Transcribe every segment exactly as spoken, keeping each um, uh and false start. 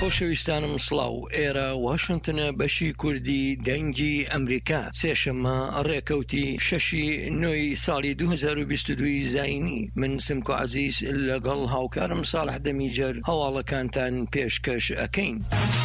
خۆشەویستانم سڵاو، ئێرە واشنتنە بەشی کوردی دەنگی ئەمریکا سێشەممە ڕێکەوتی شەشی نۆی ساڵی دوو هەزار و بیست و دوو زاینی. من سمکۆ عەزیز لەگەڵ هاوکارم ساڵح دەمیجەر هەواڵەکانتان پێشکەش ئەکەین.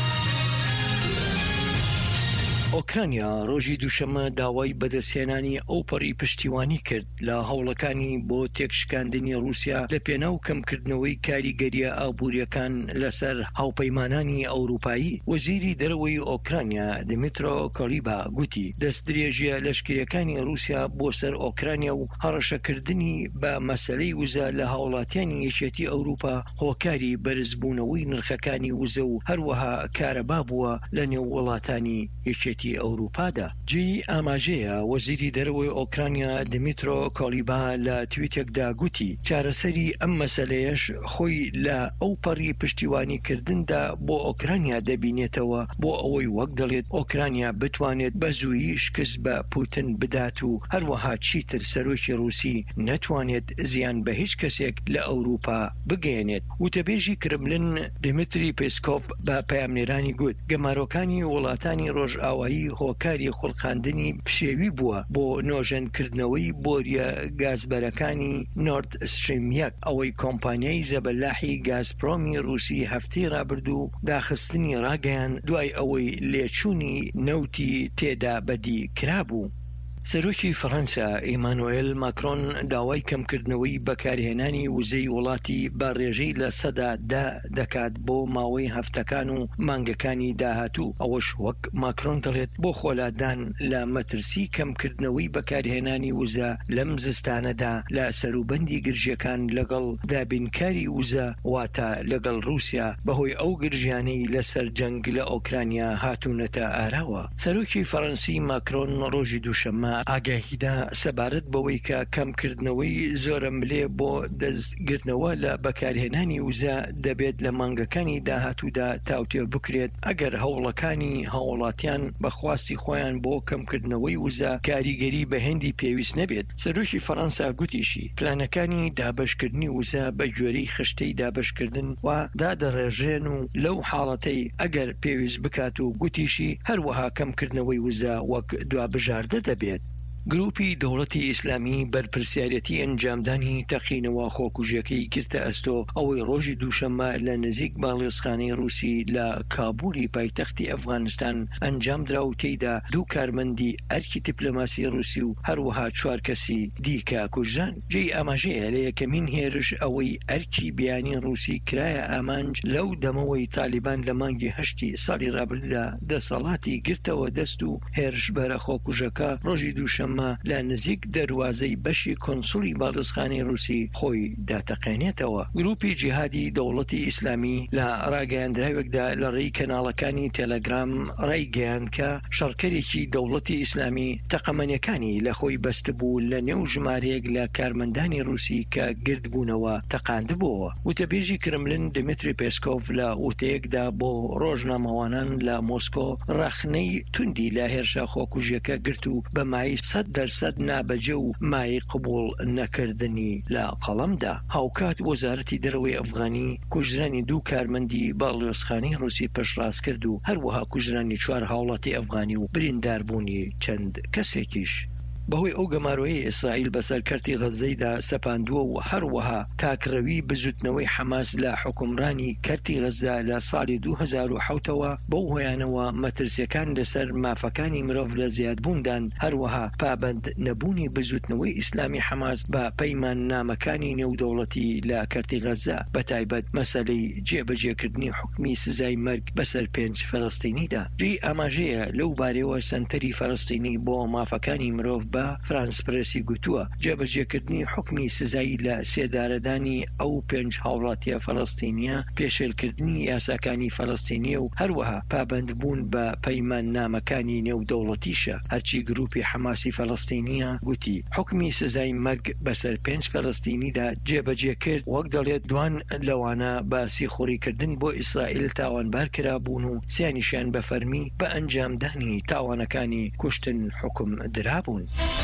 ئۆکرانیا ڕۆژی دووشەمە داوای بەدەستهێنانی ئەوپەڕی پشتیوانی کرد لە هەوڵەکانی بۆ تێکشکاندنی رووسیا لە پێناو کەمکردنەوەی کاریگەریە ئابوووریەکان لەسەر هاوپەیمانانی ئەوروپایی. وەزیری دەرەوەی ئۆکرانیا دمیترۆ کۆلیبا گوتی دەستدرێژیە لەشکریەکانی رووسیا بۆ سەر ئۆکرانیا و هەڕەشەکردنی بە مەسەلەی وزە لە هاوڵاتیانی یەکێتی ئەوروپا هۆکاری بەرزبوونەوەی نرخەکانی وزە و هەروەها کارەبا بووە لە نێو وڵاتانی یەکێتی ئەوروپادا. جێی ئاماژەیە وەزیری دەرەوەی ئۆکرانیا دمیترۆ کۆلیبا لە تویتێکدا گوتی چارەسەری ئەم مەسەلەیەش خۆی لە ئەوپەڕی پشتیوانیکردندا بۆ ئۆکرانیا دەبینێتەوە بۆ ئەوەی وەک دەڵێت ئۆکرانیا بتوانێت بە زوویی شکست بە پوتن بدات و هەروەها چیتر سەرۆکی رووسی نەتوانێت زیان بە هیچ کەسێک لە ئەوروپا بگەێنێت. وتەبێژی کرملن دمیتری پێسکۆف بە پەیامنێرانی گوت گەمارۆکانی وڵاتانی ڕۆژئاوایی هۆکاری خوڵقاندنی پشێوی بووە بۆ نۆژەنکردنەوەی بۆریە گازبەرەکانی نۆرد ستریم یەک، ئەوەی کۆمپانیای زەبەلاحی گازپرۆمی رووسی هەفتەی ڕابردوو داخستنی ڕاگەیان دوای ئەوەی لێچوونی نەوتی تێدا بەدی کرابوو. سەرۆکی فەڕەنسا ئیمانوئێل ماکرۆن داوای کەمکردنەوەی بەکارهێنانی وزەی وڵاتی بە ڕێژەی لە سەدا دا دەکات بۆ ماوەی هەفتەکان و مانگەکانی داهاتوو. ئەوەش وەک ماکرۆن دەڵێت بۆ خۆلادان لە مەترسی کەمکردنەوەی بەکارهێنانی وزە لەم زستانەدا لە سەروبەندی گرژیەکان لەگەڵ دابینکاری وزە واتە لەگەڵ رووسیا بەهۆی ئەو گرژیانەی لەسەر جەنگ لە ئۆکرانیا هاتوونەتە ئاراوە. سەرۆکی فەڕەنسی ماکرۆن ڕۆژی دووشەممە ئاگاهیدا سەبارەت بەوەی کە کەمکردنەوەی زۆرە ملێ بۆ دەستگرتنەوە لە بەکارهێنانی وزە دەبێت لە مانگەکانی داهاتوودا تاوتێ بکرێت ئەگەر هەوڵەکانی هاوڵاتیان بەخواستی خۆیان بۆ کەمکردنەوەی وزە کاریگەری بە هێندی پێویست نەبێت. سەرۆکی فەڕەنسا گوتیشی پلانەکانی دابەشکردنی وزە بە گوێرەی خشتەی دابەشکردن و دادەڕێژێن و لەو حاڵەتەی ئەگەر پێویست بکات و گوتیشی هەروەها کەمکردنەوەی وزە وەک دوابژاردە دەبێت. گروپی دەوڵەتی ئیسلامی بەرپرسیارەتی ئەنجامدانی تەقینەوە خۆکوژیەکەی گرتە ئەستۆ ئەوەی ڕۆژی دووشەممە لە نزیک باڵێزخانەی رووسی لە کابولی پایتەختی ئەفغانستان ئەنجامدرا و تێیدا دوو کارمەندی ئەرکی دیپلۆماسی رووسی و هەروەها چوار کەسی دیکە کوژران. جێی ئاماژەیە لە یەکەمین هێرش ئەوەی ئەرکی بیانی رووسی کرایە ئامانج لەو دەمەوەی تالیبان لە مانگی هەشتی ساڵی ڕابردوودا دەسەڵاتی گرتەوە دەست و هێرشبەرە خۆکوژەکە ڕۆژی دووشەممە لە نزیک دەروازەی بەشی کۆنسولی باڵێزخانەی رووسی خۆی داتەقێنێتەوە. گروپی جیهادی دەوڵەتی ئیسلامی لە ڕاگەیاندراوێکدا لە ڕێی کەناڵەکانی تێلەگرام ڕایگەیاند کە شەڕکەرێکی دەوڵەتی ئیسلامی تەقەمەنیەکانی لە خۆی بەستبوو لە نێو ژمارەیەک لە کارمەندانی رووسی کە گردبوونەوە تەقاندبووەوە. وتەبێژی کرملن دمیتری پێسکۆف لە وتەیەکدا بۆ ڕۆژنامەوانان لە مۆسکۆ ڕەخنەی توندی لە هێرشە خۆکوژیەکە گرت و بەمای سەد دەرسەد نابەجێ و مای قبول نەکردنی لە قەڵەمدا. هاوکات وەزارەتی دەرەوەی ئەفغانی کوژرانی دوو کارمەندی باڵێۆزخانەی رووسی پشتڕاست کرد و هەروەها کوژرانی چوار هاوڵاتی ئەفغانی و برینداربوونی چەند کەسێکیش. بەهۆی ئەو گەمارۆیی ئیسرائیل بەسەر کەرتی غەزەیدا سەپاندووە و هەروەها تاکڕەوی بزوتنەوەی حەماس لە حکومڕانی کەرتی غەزە لە ساڵی دوو هەزار و حەوتەوە بەو هۆیانەوە مەترسیەکان لەسەر مافەکانی مرۆڤ لە زیادبووندان هەروەها پابەند نەبوونی بزوتنەوەی ئیسلامی حەماس بە پەیمان نامەکانی نێودەوڵەتی لە کەرتی غەزە بەتایبەت مەسەلەی جێبەجێکردنی حکمی سزای مەرگ بەسەر پێنج فەڵەستینیدا. جێی ئاماژەیە لەو بارەوە سەنتەری فەڵەستینی بۆ مافەکانی مرۆڤ فرانس پرسی گوتووە جێبەجێکردنی حکمی سزایی لە سێدارەدانی ئەو پێنج هاوڵاتیە فەڵەستینیە پێشێلکردنی یاساکانی فەڵەستینیە و هەروەها پابەندبوون بە پەیمان نامەکانی نێودەوڵەتیشە. هەرچی گروپی حەماسی فەڵەستینیە گوتی حکمی سزای مەرگ بەسەر پێنج فەڵەستینیدا جێبەجێ کرد وەک دەڵێت دوان لەوانە باسی خوڕیکردن بۆ ئیسرائیل تاوانبار کرابوون و سیانیشیان بە فەرمی بە ئەنجامدانی تاوانەکانی کوشتن حکم درابوون.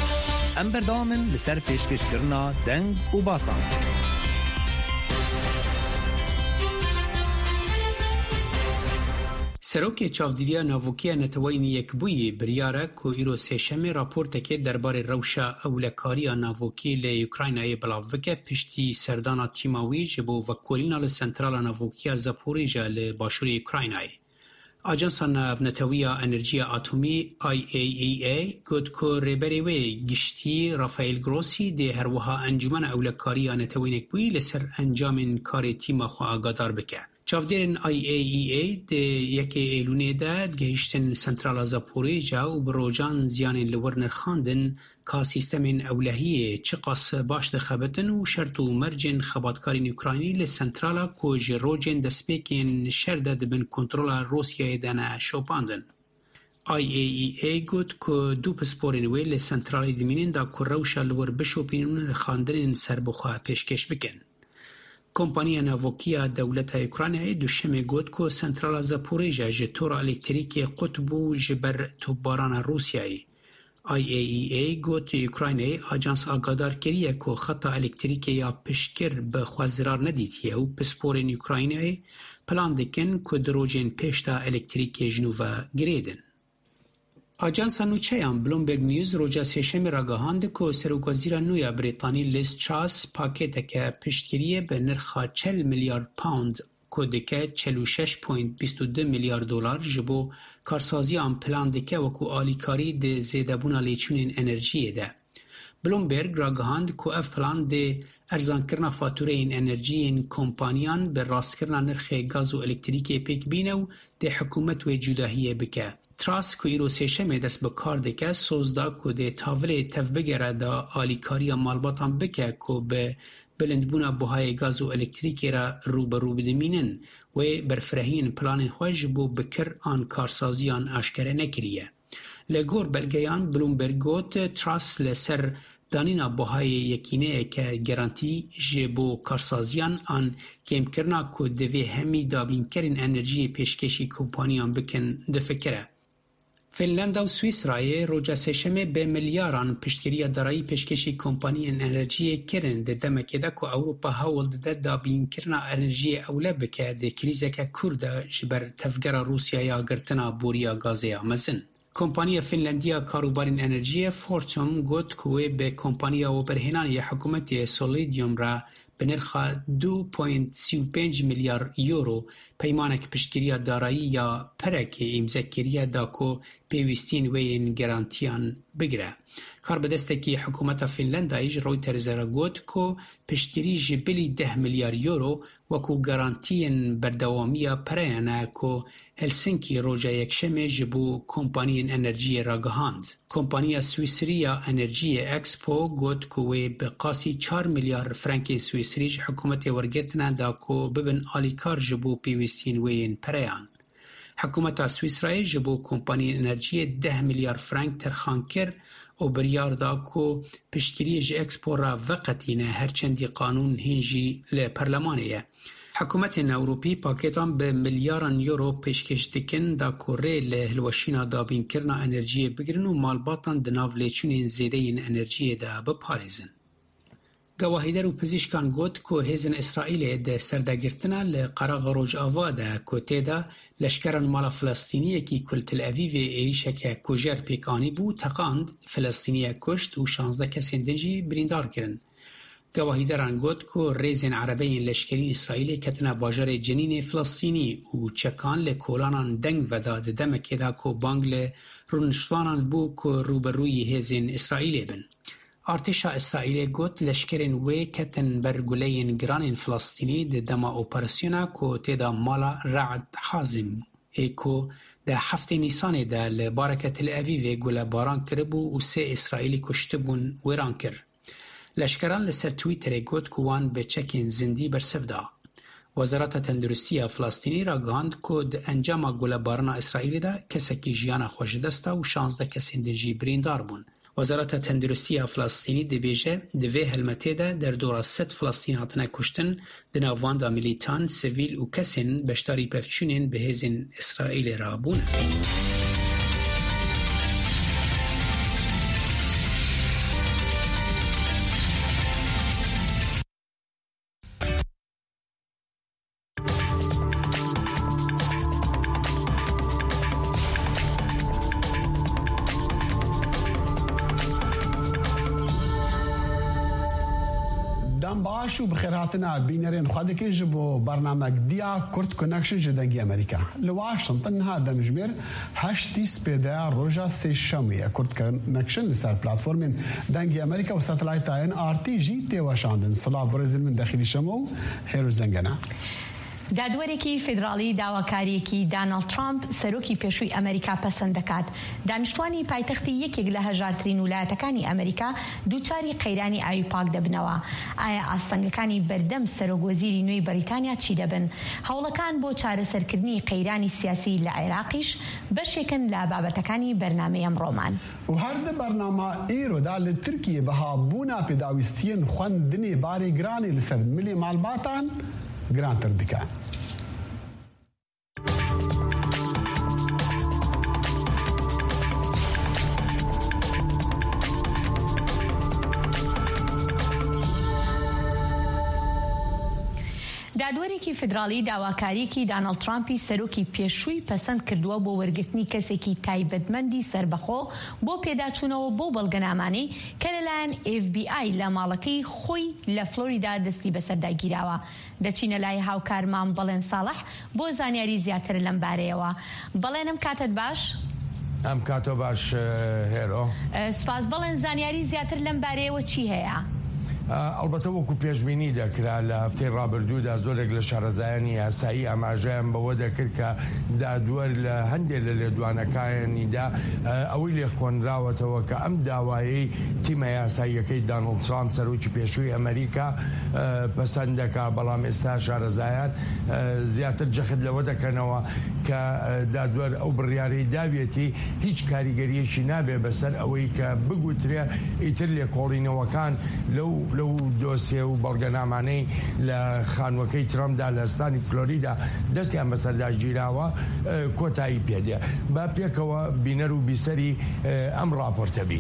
ئەم بەردەوامن لەسەر پێشکەشکردنا دەنگ و باسان. سروک چاودیریا ناوکیه نتوین یک بوی بریاره که ایرو سیشمی راپورت که درباره روشا اولکاری ناوکی لی اوکراینای بلاوکه پشتی سردانا تیماوی جبو وکولینا لسنترال ناوکیه زاپوریژا لی باشوری اوکراینای. آژانس ناونتوی انرژی اتمی آی ای ای ای گفت که ریبری وی گشتی رافائیل گروسی ده هر وها انجمن اولکاری نتوین یک بوی لسر انجام کار تیما خو آگادار بکه. چاودیرن آی ای ای ای ده یک ایلونه ده گهشتن سنترال زاپوریژا و بروجان زیان لور نرخاندن که سیستم اولهیه چقاس باش ده خبتن و شرط و مرجن خباتکاری اوکراینی لسنترالا که جروجن دسپیکین شرده ده بین کنترول روسیای دانه شوپاندن. آی ای ای ای گفت که دو پسپورین وی لسنترالی دمینین دا که روشا لور بشوپینون خاندن سربخواه پیشکش بکن. کمپانی ناوکیه دولت اوکراینای دوشنبه گفت که سنترال زاپوریژا جتور الکتریکی قطب جبر توباران روسیایی. آی ای ای ای گفت اوکراینای آژانس آگادار کریه که خط الکتریکی یا پشکر به خوازرار ندیدیه و پسپورین اوکراینای پلان دکن که دروجین پیشتا الکتریکی جنوبا گریدن. آژانس نوچه‌ام بلومبرگ نیوز روزا سهشنبه را گهاند که سروک وزیر نویا بریتانی لیز تراس پاکت که پشتگیری به نرخ چهل میلیارد پوند که دکه چهل و شش ممیز بیست و دو میلیارد دلار جبو کارسازی آن پلان دکه و که آلیکاری ده زیده بونا لیچونین انرژی ده. بلومبرگ را گهاند که اف پلان ده ارزان کرنا فاتوره این انرژی این کمپانیان به راست کرنا نرخ گاز و الکتریکی پیک بینه و ده حکومت و جداهیه بکه. تراس که ایرو سیشمه دست به کار دکه سوزدا که ده تاوله تف بگره دا آلیکاری مالباتان بکه که به بلندبونا بوهای گاز و الکتریکی را رو به رو بدمینن و برفرهین پلان خوش بو بکر آن کارسازیان اشکره نکریه. لگور بلگیان بلومبرگ گوت تراس لسر دانینا بوهای یکینه که گرانتی جبو کارسازیان آن کم کرنا که دوی همی دابین کرن انرژی پیشکشی کمپانیان بکن دفکره. فنلند و سوئیسرای روزا سهشنبه به میلیاران پشتگیری دارایی پیشکشی کمپانی انرژی کرن ده دمکه ده که اروپا هاول ده دابین کرنا انرژی اوله بکه ده کریزه که کرده جبر تفگر روسیا یا گرتنا بوریا گازی آمزن. کمپانی فنلندیا کاروبارین انرژی فورتوم گفت که به کمپانی و برهنانی حکومتی سولیدیوم را به نرخ دو ممیز سی و پنج میلیارد یورو پیمانک پشتگیری دارایی یا پرک امزکریه دا که پیوستین و این گرانتیان بگره. کار به دسته که حکومت فنلندایش رویترز را گفت که پشتگیری جبلی ده میلیارد یورو و که گرانتین بردوامی پرینه که هلسینکی روزا یکشنبه جبو کمپانی انرژی را گهاند. کمپانی سوئیسریا انرژی اکسپو گفت که به قاسی چهار میلیارد فرانک سوئیسریج حکومت ورگرتنه دا که ببن آلیکار جبو پیوستین و این پریان. حکومت سوئیسرای جبو کمپانی انرژی ده میلیارد فرانک ترخان کرد و بریار دا که پشتگیری ج اکسپو را وقتینه هرچندی قانون هنجی لپرلمانیه. حکومت اروپی پاکتان به میلیاران یورو پیشکش دکن دا که ری لهلوشینا دابین کرنا انرژی بگرن و مالباتان دناو لیچونین زیده این انرژی دا بپاریزن. گواهیدر و پزشکان گفت که هیزن اسرائیل ده سردگرتنا لقراغ روج آوا ده که تیدا لشکران مال فلسطینی که کل تل اویو ایشه که کجر پیکانی بو تقاند فلسطینی کشت و شانزده کسی دنجی بریندار کرن. گواهیدران گفت که ریزن عربین لشکرین اسرائیل کتنا باجر جنین فلسطینی و چکان لکولانان دنگ ودا ده دمکی دا که بانگ لرونشوانان بو که روبروی هیزن اسرائیل بن. ارتشا اسرائیل گفت لشکرین وی کتن برگولین گران فلسطینی ده دما اپراسیونا که تیدا مالا رعد حازم ای که ده هفته نیسان ده لبارک تل اویو گوله باران کربو و سه اسرائیلی کشتبون ویران کر. لشکران لسر تویتر گفت که وان به چکین زندی برسفدا. وزارت تندرستی فلسطینی را گاند که ده انجام گوله باران اسرائیلی ده کسکی جیان خوش دستا و شانزده کسی دنجی بریندار بون. وزارت تندرستی فلسطینی دبیجه دوی هلمته ده در دورا ست فلسطین هاتنه کشتن دناوان دا ملیتان، سویل و کسین بشتاری پفچونین به هزین اسرائیل را بونه. دام باش و بخيراتنا بينرين خادك جبو برنامج ديا كورت كونكشن جدنجي امريكا لواشنطن هذا مجمر هاشتي سبيدا روجا سيشامية كورت كونكشن لسر بلاتفورم دنجي امريكا وساتلايت ان ار تي جي تي واشاندن صلاة ورزل من داخل شمو هيرو زنجنا دادوەرێکی فیدراڵی داواکاریەکی دانالد ترامپ سەرۆکی پێشووی ئەمریکا پەسەند دەکات. دانیشتوانی پایتەختی یەکێک لە هەژارترین ویلایەتەکانی ئەمریکا دووچاری قەیرانی ئاوی پاک دەبنەوە. ئایا ئاستەنگەکانی بەردەم سەرۆکوەزیری نوێی بەریتانیا چی دەبن؟ هەوڵەکان بۆ چارەسەرکردنی قەیرانی سیاسی لە عێراقیش بەشێکن لە بابەتەکانی بەرنامەی ئەمڕۆمان. و هەردە بەرنامە ئێرۆدا لە تورکیە بەهابوونا پێداویستیەن خوێندنی باری گرانی لەسەر ملی ماڵباتان گرانتر دکان. دادوەرێکی فیدراڵی داواکاریەکی دانالد ترامپی سەرۆکی پێشووی پەسەند کردووە بۆ وەرگرتنی کەسێکی تایبەتمەندی سربەخۆ بۆ پێداچوونەوە بۆ بەڵگەنامانەی کە لەلایەن ئێف بی ئای لە ماڵەکەی خۆی لە فلۆریدا دەستی بەسەرداگیراوە. دەچینە لای هاوکارمان بەڵێن ساڵح بۆ زانیاری زیاتر لەم بارەیەوە. بەڵێنم کاتت باش؟ ئەم کاتۆ باش هێرۆ. سپاس. بەڵێن زانیاری زیاتر لەم بارەیەوە چی هەیە؟ ئەلبەتە وەکو پێشبینی دەکرا لە هەفتەی ڕابردوودا زۆرێک لە شارەزایانی یاسایی ئاماژەیان بەوە دەکرد کە دادوەر لە هەندێک لە لێدوانەکانیدا ئەوەی لێ خوێنراوەتەوە کە ئەم داوایەی تیمە یاساییەکەی دانالد ترامپ سەرۆکی پێشووی ئەمریکا پەسەند دەکا، بەڵام ئێستا شارەزایان زیاتر جەخت لەوە دەکەنەوە کە دادوەر ئەو بڕیارەی داوێتی هیچ کاریگەریەکی نابێ بەسەر ئەوەی کە بگوترێ ئیتر لێکۆڵینەوەکان لەو لەو دۆسیێ و بەڵگەنامانەی لە خانووەکەی ترامپدا لە ئەستانی فلۆریدا دەستیان بەسەردا گیراوە کۆتایی پێدێ. با پێکەوە بینەر و بیسەری ئەم راپۆرتە بین.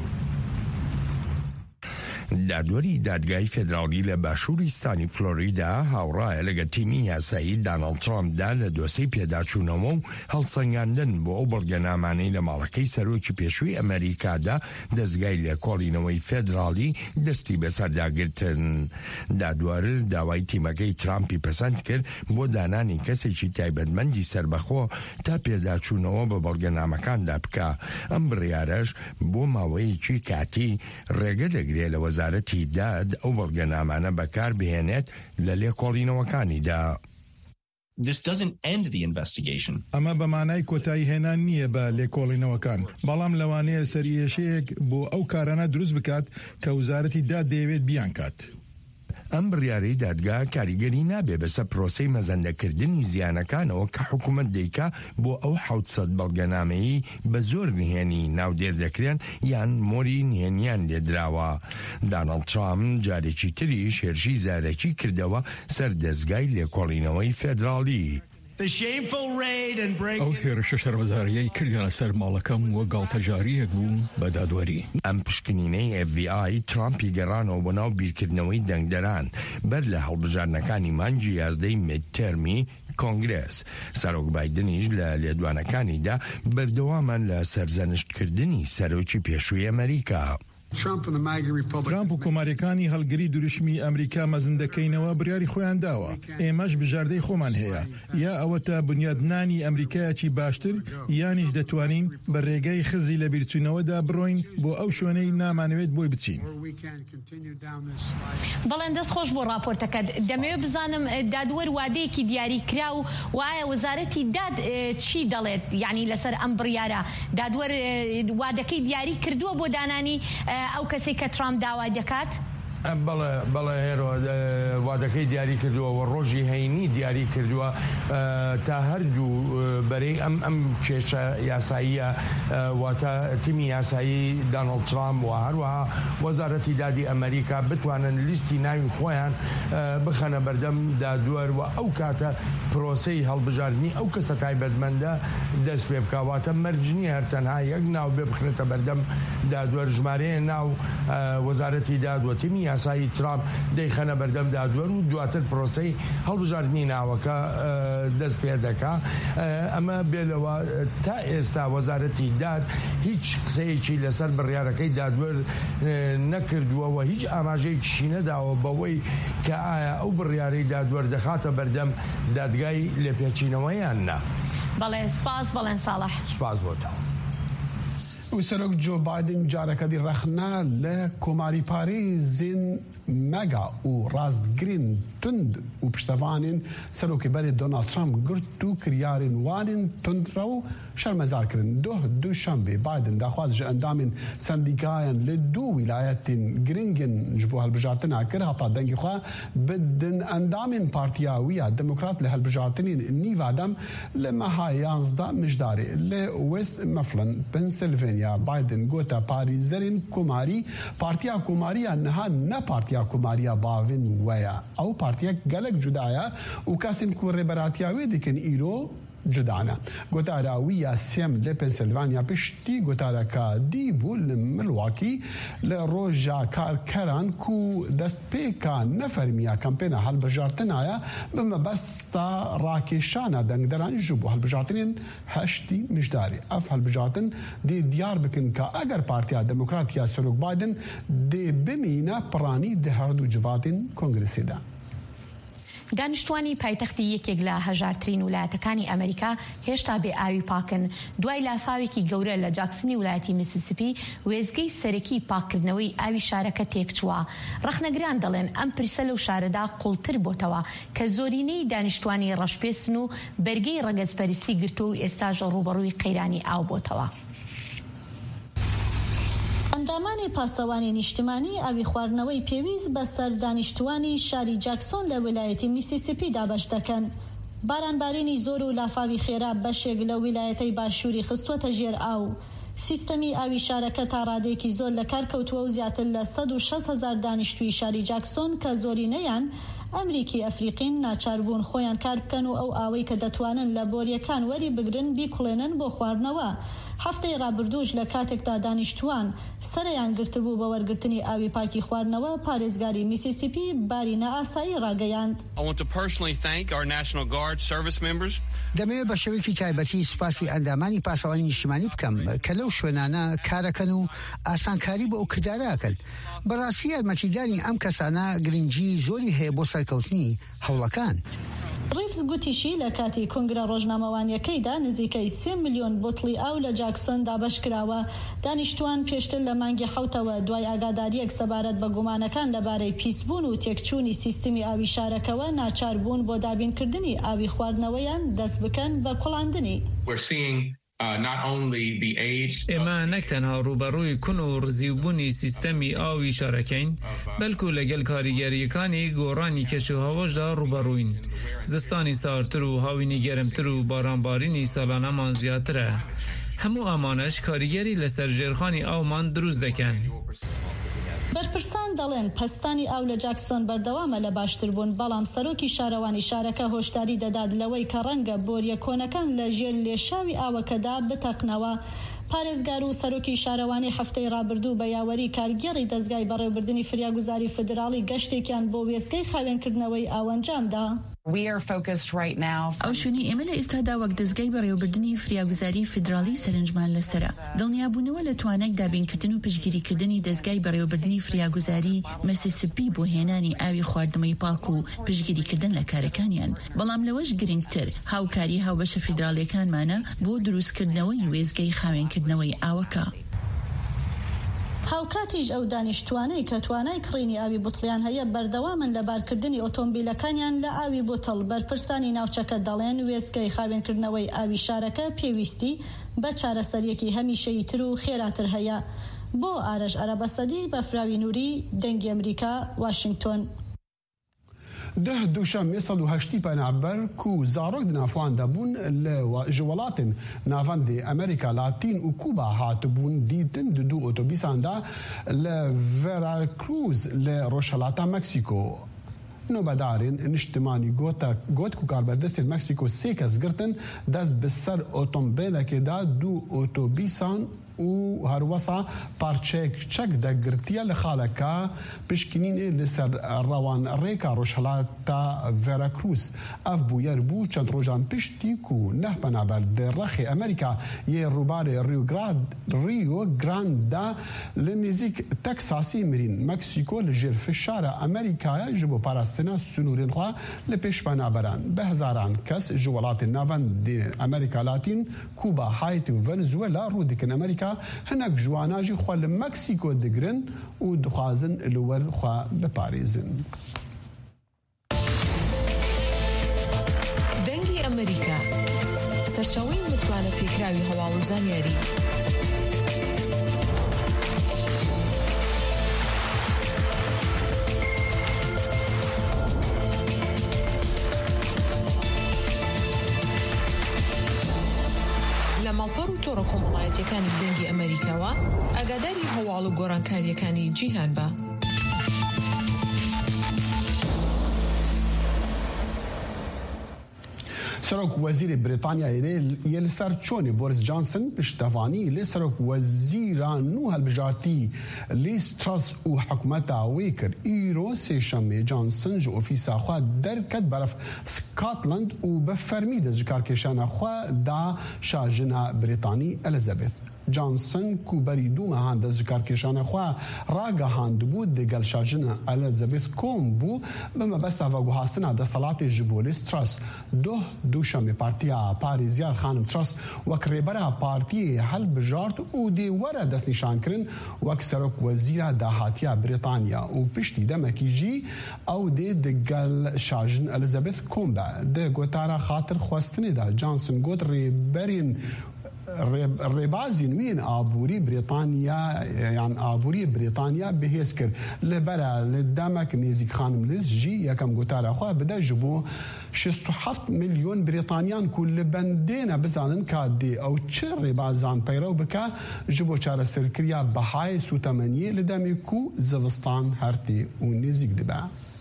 دادوەری دادگای فێدراڵی لە باشووریستانی فلۆریدا هاوڕایە لەگە تیمی یاسایی دانالد ترامپدا لە دۆسەی پێداچوونەوە و هەڵسەنگاندن بۆ ئەو بەڵگەنامانەی لە ماڵەکەی سەرۆکی پێشووی ئەمریکادا دەستگای لێکۆڵینەوەی فێدراڵی دەستی بەسەرداگرتن. دادوەر داوای تیمەکەی ترامپی پەسەند کرد بۆ دانانی کەسێکی تایبەتمەندی سربەخۆ تا پێداچوونەوە بە بەڵگەنامەکاندا بکە. ئەم بڕیارەش بۆ ماوەیەکی کاتی ڕێگە دەگرێت لە وەزارەتی داد ئەو بەڵگەنامانە بەکار بهێنێت لە لێکۆڵینەوەکانیدا. This doesn't end the investigation. ئەمە بەمانای کۆتایی هێنان نییە بە لێکۆڵینەوەکان، بەڵام لەوانەیە سەریێشەیەک بۆ ئەو کارانە دروست بکات کە وەزارەتی داد دەیەوێت بیان کات. ئەم بڕیارەی دادگا کاریگەری نابێ بەسەر پرۆسەی مەزەندەکردنی زیانەکانەوە کە حکوومەت دەیکا بۆ ئەو حەوت سەد بەڵگەنامەیی بە زۆر نهێنی ناودێر دەکرێن یان مۆری نهێنیان لێدراوە. دانالد ترامپ جارێکی تریش هێرشی زارەکی کردەوە سەر دەستگای لێکۆڵینەوەی فێدراڵی. ئەو هێرشە شەرمەزاریەی کردیانە سەر ماڵەکەم وە گاڵتەجاریەک بوو بە دادوەری. ئەم پشکنینەی ئێف بی ئای ترامپی گەڕانەوە بۆ ناو بیرکردنەوەی دەنگدەران بەر لە هەڵبژارنەکانی مانگی یازدەی میدتێرمی کۆنگرێس. سەرۆک بایدنیش لە لێدوانەکانیدا بەردەوامان لە سەرزەنشتکردنی سەرۆکی پێشووی ئەمریکا. ترامپ و کۆماریەکانی هەڵگری دوروشمی ئەمریکا مەزندەکەینەوە بریاری خۆیان داوە. ئێمەش بژاردەی خۆمان هەیە، یا ئەوە تا بنیادنانی ئەمریکایەکی باشتر یانیش دەتوانین بە ڕێگەی خزی لە بیرچوونەوەدا بڕۆین بۆ ئەو شوێنەی نامانەوێت بۆی بچین. بەڵێن دەست خۆش بۆ راپۆرتەکەت. دەمەوێت بزانم دادوەر وادەیەکی دیاری کرا و وایە وەزارەتی داد چی دەڵێت یعنی لەسەر ئەم بڕیارە؟ دادوەر وادەکەی دیاری کردووە بۆ دانانی ئەو کەسێک کە ترامپ داوای دەکات؟ بەڵێ بەڵێ هێرۆ وادەکەی دیاری کردووە و ڕۆژی هەینی دیاری کردووە تا هەردوو بەرەی ئەم ئەم کێشە یاساییە واتە تیمی یاسایی دانالد ترامپ و هەروەها وەزارەتی دادی ئەمریکا بتوانن لیستی ناوی خۆیان بخەنە بەردەم دادوەر و ئەو کاتە پرۆسەی هەڵبژاردننی ئەو کەسە تایبەتمەندە دەست پێ بکواتە مەرجنی هەر تەنها یەک ناو بێ بخنێتە بەردەم دادوەر ژمارەیە ناو وەزارەتی داد و تیمی یاسایی ترامپ دەیخەنە بەردەم دادوەر و دواتر پرۆسەی هەڵبژاردننی ناوەکە دەست پێ دەکا. ئەمە بێلەوە تا ئێستا وەزارەتی داد هیچ قسەیەکی لەسەر بڕیارەکەی دادوەر نەکردووەوە، هیچ ئاماژەیەکیشی نەداوە بەوەی کە ئایا ئەو بڕیارەی دادوەر دەخاتە بەردەم دادگای لێپێچینەوەیان نا. بەڵێ سپاس بەڵێن ساڵح. سپاس بۆ تا. وسەرۆک جۆ بایدن جارەکەدی ڕەخنا لە کۆماری پارێزین مەگا و ڕاستگرین تند و پشتەوانین سەرۆکی بەری دۆنالد ترامپ گرت و کریارین وانین تندرە و شەرمەزارکردن. دۆ دووشەمبێ بایدن داخواز ji ئەندامین سندیکایان لە دوو ویلایەتین گرنگن ji بۆ هەڵبژارتنا کرد هەتا دەنگی خوا بدن ئەندامین پارتیا ویە دموکرات لە هەڵبژارتنین نیڤادەم لە مەها یانزدا مژدارێ لە وست مەفلن پنسیلڤێنیا بایدن گۆتە پاریزەرین کۆماری پارتیا کۆماریە نەها نە پارتیا کۆماریە باڤین وەیە ئەو پارتیە gelek cuda ye û kesên ku rêberatiya wê dikin îro cuda ne. Gotara wî ya sêm li Pensilvanya piştî gotareka dî bû li Milwaukee li roja karkeran ku destpêka nefermiya kampêna helbijartina ye bi mebesta rakêşana dengderan ji bo helbijartinên heştî mijdarî. Ev helbijartin dê diyar bikin ka eger Partiya Demokratiya Serok Biden dê bimîne piranî di her du civatên Kongresê de. دانیشتوانی پایتەختی یەکێک لە هەژارترین ویلایەتەکانی ئەمریکا هێشتا بێ ئاوی پاکن. دوای لافاوێکی گەورە لە جاکسنی ویلایەتی میسیسیپی وێزگەی سەرەکی پاکردنەوەی ئاوی شارەکە تێکچووە. ڕەخنەگران دەڵێن ئەم پرسە لەو شارەدا قوڵتر بۆتەوە کە زۆرینەی دانیشتوانی ڕەشپێسن و بەرگەی ڕەگەزپەرستی گرتو و ئێستاژە ڕوبەڕووی قەیرانی ئاو بۆتەوە. ئەندامانی پاسەوانی نیشتیمانی ئاوی خواردنەوەی پێویست بەسەر دانیشتوانی شاری جاکسۆن لە ویلایەتی میسیسیپی دابەش دەکەن. بارانبارینی زۆر و لافاوی خێرا بەشێک لە ویلایەتەی باشووری خستووەتە ژێر ئاو. سیستەمی ئاوی شارەکە تا ڕادێکی زۆر لە کار کەوتووە و زیاتر لە سەد و شەش هەزار دانیشتووی شاری جاکسۆن کە زۆرینەیان ئەمریکی ئەفریقین ناچاربوون خۆیان کار بکەن و ئەو ئاوەی کە دەتوانن لە بۆریەکان وەری بگرن بیکوڵێنن بۆ خواردنەوە. هەفتەی ڕابردووش لە کاتێکدا دانیشتوان سەرەیان گرتبوو بە وەرگرتنی ئاوی پاکی خواردنەوە پارێزگاری میسیسیپی باری نەئاسایی ڕاگەیاند. دەمەوێت بە شێوەیەکی تایبەتی سوپاسی ئەندامانی پاسەوانی نیشتیمانی بکەم کە لەو شوێنانە کارەکەن و ئاسانکاری بۆ ئەو کرداراکەن. بەڕاستی یارمەتیدانی ئەم کەسانە گرنگی زۆری هەیە بۆ سەرکەوتنی هەوڵەکان. ریفز گوتیشی لە کاتی کنگرە ڕۆژنامەوانیەکەیدا نزیکەی سێ ملیۆن بۆتڵی ئاو لە جاکسۆن دابەش کراوە. دانیشتوان پێشتر لە مانگی حوتەوە دوای ئاگاداریەک سەبارەت بە گومانەکان لەبارەی پیسبوون و تێکچوونی سیستمی ئاوی شارەکەوە ناچاربوون بۆ دابینکردنی ئاوی خواردنەوەیان دەست بکەن بە کوڵاندنی. ئێمە نەک تەنها ڕوبەڕووی کون و ڕزیوبوونی سیستەمی ئاوی شارەکەین بەلکو لەگەڵ کاریگەریەکانی گۆڕانی کەشوهەوەشدا ڕوبەڕووین. زستانی ساردتر و هاوینی گەرمتر و بارانبارینی ساڵانەمان زیاترە. هەموو ئامانەش کاریگەری لەسەر ژێرخانی ئاومان دروست دەکەن. بەرپرسان دەڵێن پەستانی ئاو لە جاکسۆن بەردەوامە لە باشتربوون، بەڵام سەرۆکی شارەوانی شارەکە هۆشداری دەدات لەوەی کە ڕەنگە بۆریە کۆنەکان لە ژێر لێشاوی ئاوەکەدا بتەقنەوە. پارێزگار و سەرۆکی شارەوانی هەفتەی ڕابردوو بە یاوەری کارگێڕی دەستگای بەڕێوەبردننی فریاگوزاری فدراڵی گەشتێکیان بۆ وێستگەی خاوێنکردنەوەی ئاوەنجامدا. ئەو شوێنی ئێمە لە ئێستادا وەک دەستگای بەڕێوەبردننی فریاگوزاری فدراڵی سەرنجمان لەسرە. دڵنیابوونەوە لە توانای دابینکردن و پشتگیریکردنی دەستگای بەڕێوەبردننی فریاگوزاری مەسیسیپی بۆ هێنانی ئاوی خواردنەوەی پاک و پشتگیریکردن لە کارەکانیان. بەڵام لەوەش گرنگتر هاوکاری هاوبەشە فیدراڵیەکانمانە بۆ دروستکردنەوەی وێزگەی خاوێنکردنەوەی ئاوەکە. هاوکاتیش ئەو دانیشتوانەی کە توانای کڕینی ئاوی بوتڵیان هەیە بەردەوامن لە بارکردنی ئۆتۆمبیلەکانیان لە ئاوی بوتڵ. بەرپرسانی ناوچەکە دەڵێن وێستگەی خاوێنکردنەوەی ئاوی شارەکە پێویستی بە چارەسەریەکی هەمیشەیی تر و خێراتر هەیە. بۆ ئارەش عەرەبەسەدی بەفراوی نووری دەنگی ئەمریکا واشنگتۆن. ده دوشەمێ سەد و هەشتی پەنابەر کو زارۆک نافوان دەبوون لە ji welatên navendê Amerîka Latîn û Kuba hatibûn dîtin di du otobîsan de li Veracruz li rojhilata Meksîko. Nûbedarên niştimanî got ku karbedestên Meksîko sê kes girtin dest bi ser otomobîlekê de du otobîsan و هەروەسا پارچەیەک چەک دەگرتیە لە خاڵەکە پشکنینێ لەسەر ڕەوان ڕێکا ڕۆژهەڵاتە ڤێراکروس ئەف بوویەر بوو چەند ڕۆژان پشتی و نەح بەنابەر دێڕەخی ئەمریکا یە ڕووبارێ ریۆ گراندا لە نێزیک تەکساسی مرین مەکسیکۆ لە ژێر فشارە ئەمریکایە ji بۆ پاراستنا سنوورên xwe li pêş penaberan bi hezaran kes ji welatên navendê Amerîka Latîn, Kuba, Haîtî û Venezuela rû dikin Amerîka hinek ji wan jî xwe li Meksîko digirin û dixwazin li wer xwe biparêzin. Dengê Amerîka serçaweyên mitwana pêkravî hewalozan yarî. لە ماڵپەڕ و تۆڕە کۆمەڵایەتیەکانی دەنگی ئەمریکاوە ئاگاداری هەواڵ و گۆڕانکاریەکانی جیهان بە. سەرۆک وەزیری بریتانیای یە لەسەر چۆنی بۆریس جانسن پشتەوانی لێ سەرۆک وەزیرا نو هەڵبژارتی لیز تراس و حکومەتا وێ کرد. ئیرۆ سێشەمێ جانسن ji ئۆفیسا xwe derket beref Scotland û bi fermî de ji karkêşana xwe da şajina Brîtanî Elizabeth. جانسن کو بری دو مهان د ذکرکشانه خو راګهاند بو د ګلشاجنه الیزابت کوم بو بما بس هوا حسنه د صلات جبولیس تراس دو دوشمه پارتیا پاریزیار خانم تراس وکریبره پارتی حل بجارت او دی وره دس نشان کرن وکسرک وزیر داهاتیا بریتانیا او پشتی دمکیجی او دی د ګلشاجن الیزابت کوم د ګوتارا خاطر خوستنی دا جانسن ګوت ریبرین ڕێبازی نوێن ئابووری بریتانیا یان ئابووری بریتانیا بەهێز کرد لەبەرە لە دامەک نێزیک خانم لز ژی یەکەم گوتارەخوا بدە ji بۆ شەست و هەفت ملیۆن بریتانیان کو لە بەندێنە بزانن کا دێ ئەو چ ڕێبازان پەیڕەو بکە ji بۆ چارەسەرکریا بەهای سوتەمەنیە لە دەمێک و زەوستان هەرتێ و نێزیک دەبە.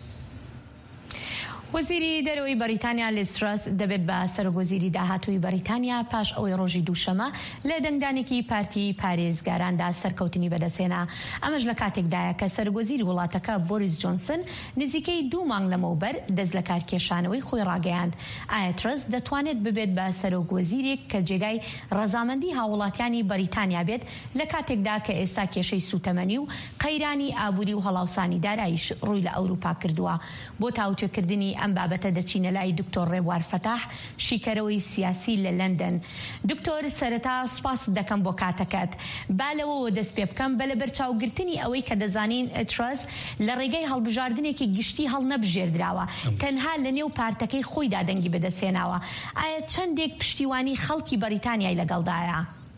وەزیری دەرەوەی بەریتانیا لیز تراس دەبێت بە سەرۆکوەزیری داهاتووی بەریتانیا پاش ئەوەی ڕۆژی دووشەمە لە دەنگدانێکی پارتی پارێزگاراندا سەرکەوتنی بەدەستێنا. ئەمەش لە کاتێکدایە کە سەرۆکوەزیری وڵاتەکە بۆریس جۆنسن نزیکەی دوو مانگ لەمەوبەر دەست لە کارکێشانەوەی خۆی ڕاگەیاند. ئایا تراس دەتوانێت ببێت بە سەرۆکوەزیرێک کە جێگای ڕەزامەندی هاوڵاتیانی بەریتانیا بێت لە کاتێکدا کە ئێستا کێشەی سوتەمەنی و قەیرانی ئابووری و هەڵاوسانی داراییش ڕووی لە ئەوروپا کردووە. بۆ تاوتوێکردنی ئەم بابەتە دەچینە لای دکتۆر ڕێبوار فەتاح شیکەرەوەی سیاسی لە لەندەن. دکتۆر سەرەتا سوپاس دەکەم بۆ کاتەکەت. با لەوەوە دەست پێ بکەم بە لە بەرچاوگرتنی ئەوەی کە دەزانین تراس لە ڕێگەی هەڵبژاردنێکی گشتی هەڵ نەبژێردراوە تەنها لە نێو پارتەکەی خۆیدا دەنگی بەدەستێناوە. ئایا چەندێک پشتیوانی خەڵکی بەریتانیای لەگەڵدایە؟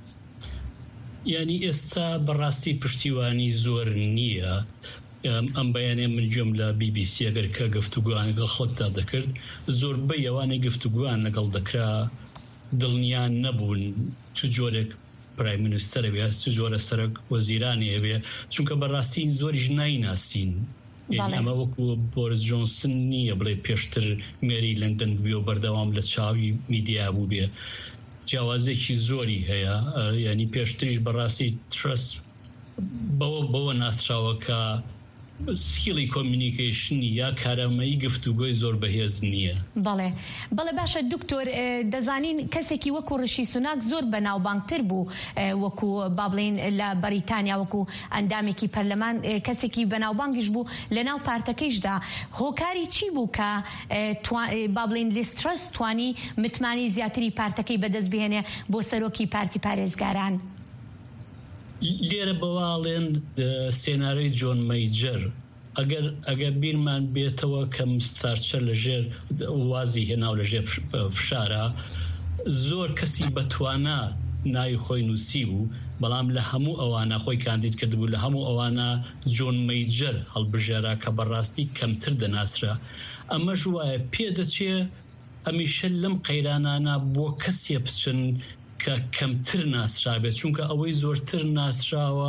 یعنی ئێستا بەڕاستی پشتیوانی زۆر نییە. ئەم بەیانێ من گوێم لە بی بی سی ئەگەر کە گفتوگویان لەگەڵ خۆتدا دەکرد زۆربەی ئەوانەی گفتوگویان لەگەڵ دەکرا دڵنیان نەبوون چ جۆرێک پرای مینیستەرە بێ چ جۆرە سەرۆک وەزیرانی هەبێ چونکە بەڕاستی زۆریش نایناسین. ئەمە وەکو بۆریس جۆنسن نییە بڵێ پێشتر مێری لەندەن بێ و بەردەوام لە چاوی میدیا بوو بێ. جیاوازێکی زۆری هەیە ینی پێشتریش بەڕاستی ترس بەوە بەوە ناسراوەکە سکیڵی کۆمیونیکیشنی یا کارەمەیی گفتوگۆی زۆر بەهێز نییە. بەڵێ بەڵێ باشە دکتۆر دەزانین کەسێکی وەکو ڕشی سوناک زۆر بەناوبانگتر بوو وەکو با بڵێن لە بەریتانیا وەکو ئەندامێکی پەرلەمان کەسێکی بەناوبانگیش بوو لە ناو پارتەکەیشدا. هۆکاری چی بوو کە با بڵێن لیز تراس توانی متمانی زیاتری پارتەکەی بەدەست بهێنێ بۆ سەرۆکی پارتی پارێزگاران؟ لێرە بەواڵێن سێناریۆی جۆن مەیجەر ئەگەر ئەگەر بیرمان بێتەوە کە مستارچە لەژێر وازی هێناو لەژێر فشارە زۆر کەسی بەتوانە ناوی خۆی نووسی بوو بەڵام لە هەموو ئەوانە خۆی کاندید کردبوو لە هەموو ئەوانە جۆن مەیجەر هەڵبژێرا کە بەڕاستی کەمتر دەناسرا. ئەمەش وایە پێدەچێ هەمیشە لەم قەیرانانە بۆ کەسێ بچن کە کەمتر ناسرابێت چونکە ئەوەی زۆرتر ناسراوە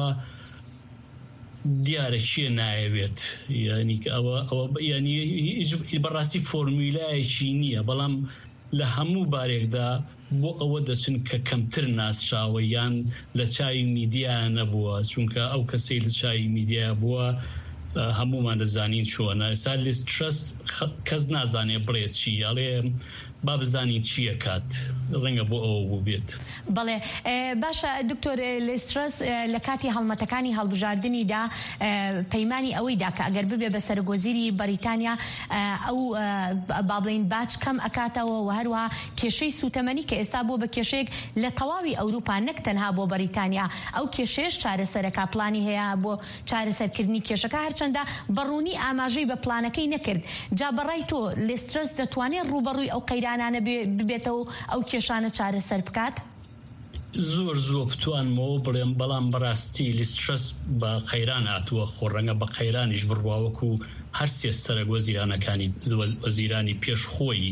دیارە چیە نایەوێت ینی ئەوە ینی بەڕاستی فۆرمولایەکی نییە بەڵام لە هەموو بارێکدا بۆ ئەوە دەچن کە کەمتر ناسراوە یان لە چاوی میدیا نەبووە، چونکە ئەو کەسەی لە چاوی میدیا بووە هەمومان دەزانین چۆنە. ئێستا لیز ترەس کەس نازانێ بڵێ چی، ئەڵێ با بزانین چییە کات، ڕەنگە بۆ ئەوە بوو بێت. بەڵێ باشە دکتۆر لیز ترەس لە کاتی هەڵمەتەکانی هەڵبژاردننیدا پەیمانی ئەوەیدا کە ئەگەر ببێ بە سەرگۆزیری بەریتانیا ئەو با بڵێن باج کەم ئەکاتەوە و هەروە کێشەی سوتەمەنی کە ئێستا بۆ بە کێشەیەک لە تەواوی ئەوروپا نەک تەنها بۆ بەریتانیا ئەو کێشەیەش چارەسەرەکە پلانی هەیە بۆ چارەسەرکردنی کێشەکە، هەرچەندە بەڕوونی ئاماژەی بە پلانەکەی نەکرد. جا بەڕای تۆ لیز ترەس دەتوانێت ڕوبەڕووی ئەو قەیرانانە ببێتەوە ئەو کێشانە چارەسەر بکات؟ زۆر زۆر بتوانمەوە بڵێم، بەڵام بەڕاستی لیز ترەس بە قەیران هاتووە، خۆڕەنگە بە قەیرانیش بڕواوەکو هەر سێ سەرۆک وەزیرانەکانی وەزیرانی پێش خۆی.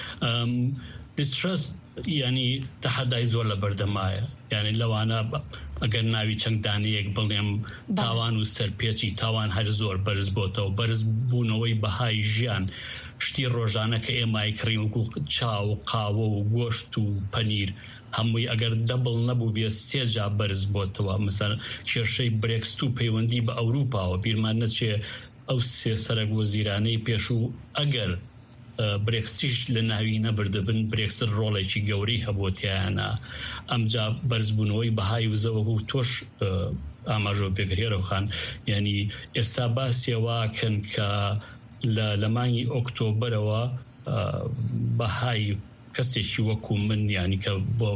لیز ترەس ینی تەحەدای زۆر لە بەردەمایە، یعنی لەوانە ئەگەر ناوی چەند دانەیەک بڵێم تاوان و سەرپێچی تاوان هەر زۆر بەرز بۆتەوە، بەرز بوونەوەی بەهای ژیان، شتی ڕۆژانە کە ئێمای کڕین وکو چاو و قاوە و گۆشت و پەنیر هەمووی ئەگەر دەبڵ نەبوو بێ سێجا بەرز بۆتەوە. مەسەڵەن کێشەی برێکست و پەیوەندی بە ئەوروپاوە بیرمان نەچێ ئەو سێ سەرۆک وەزیرانەی پێش و ئەگەر برێکسیش لە ناوی نەبردەبن برێکسر ڕۆڵێکی گەورەی هەبووتیانە، ئەمجا بەرزبوونەوەی بەهای وزەوە و تۆش ئاماژۆ پێگرێرەوخان، ینی ئێستا باسیێواکەن کە لە مانگی ئۆکتۆبەرەوە بەهای کەسێکی وەکو من ینی کە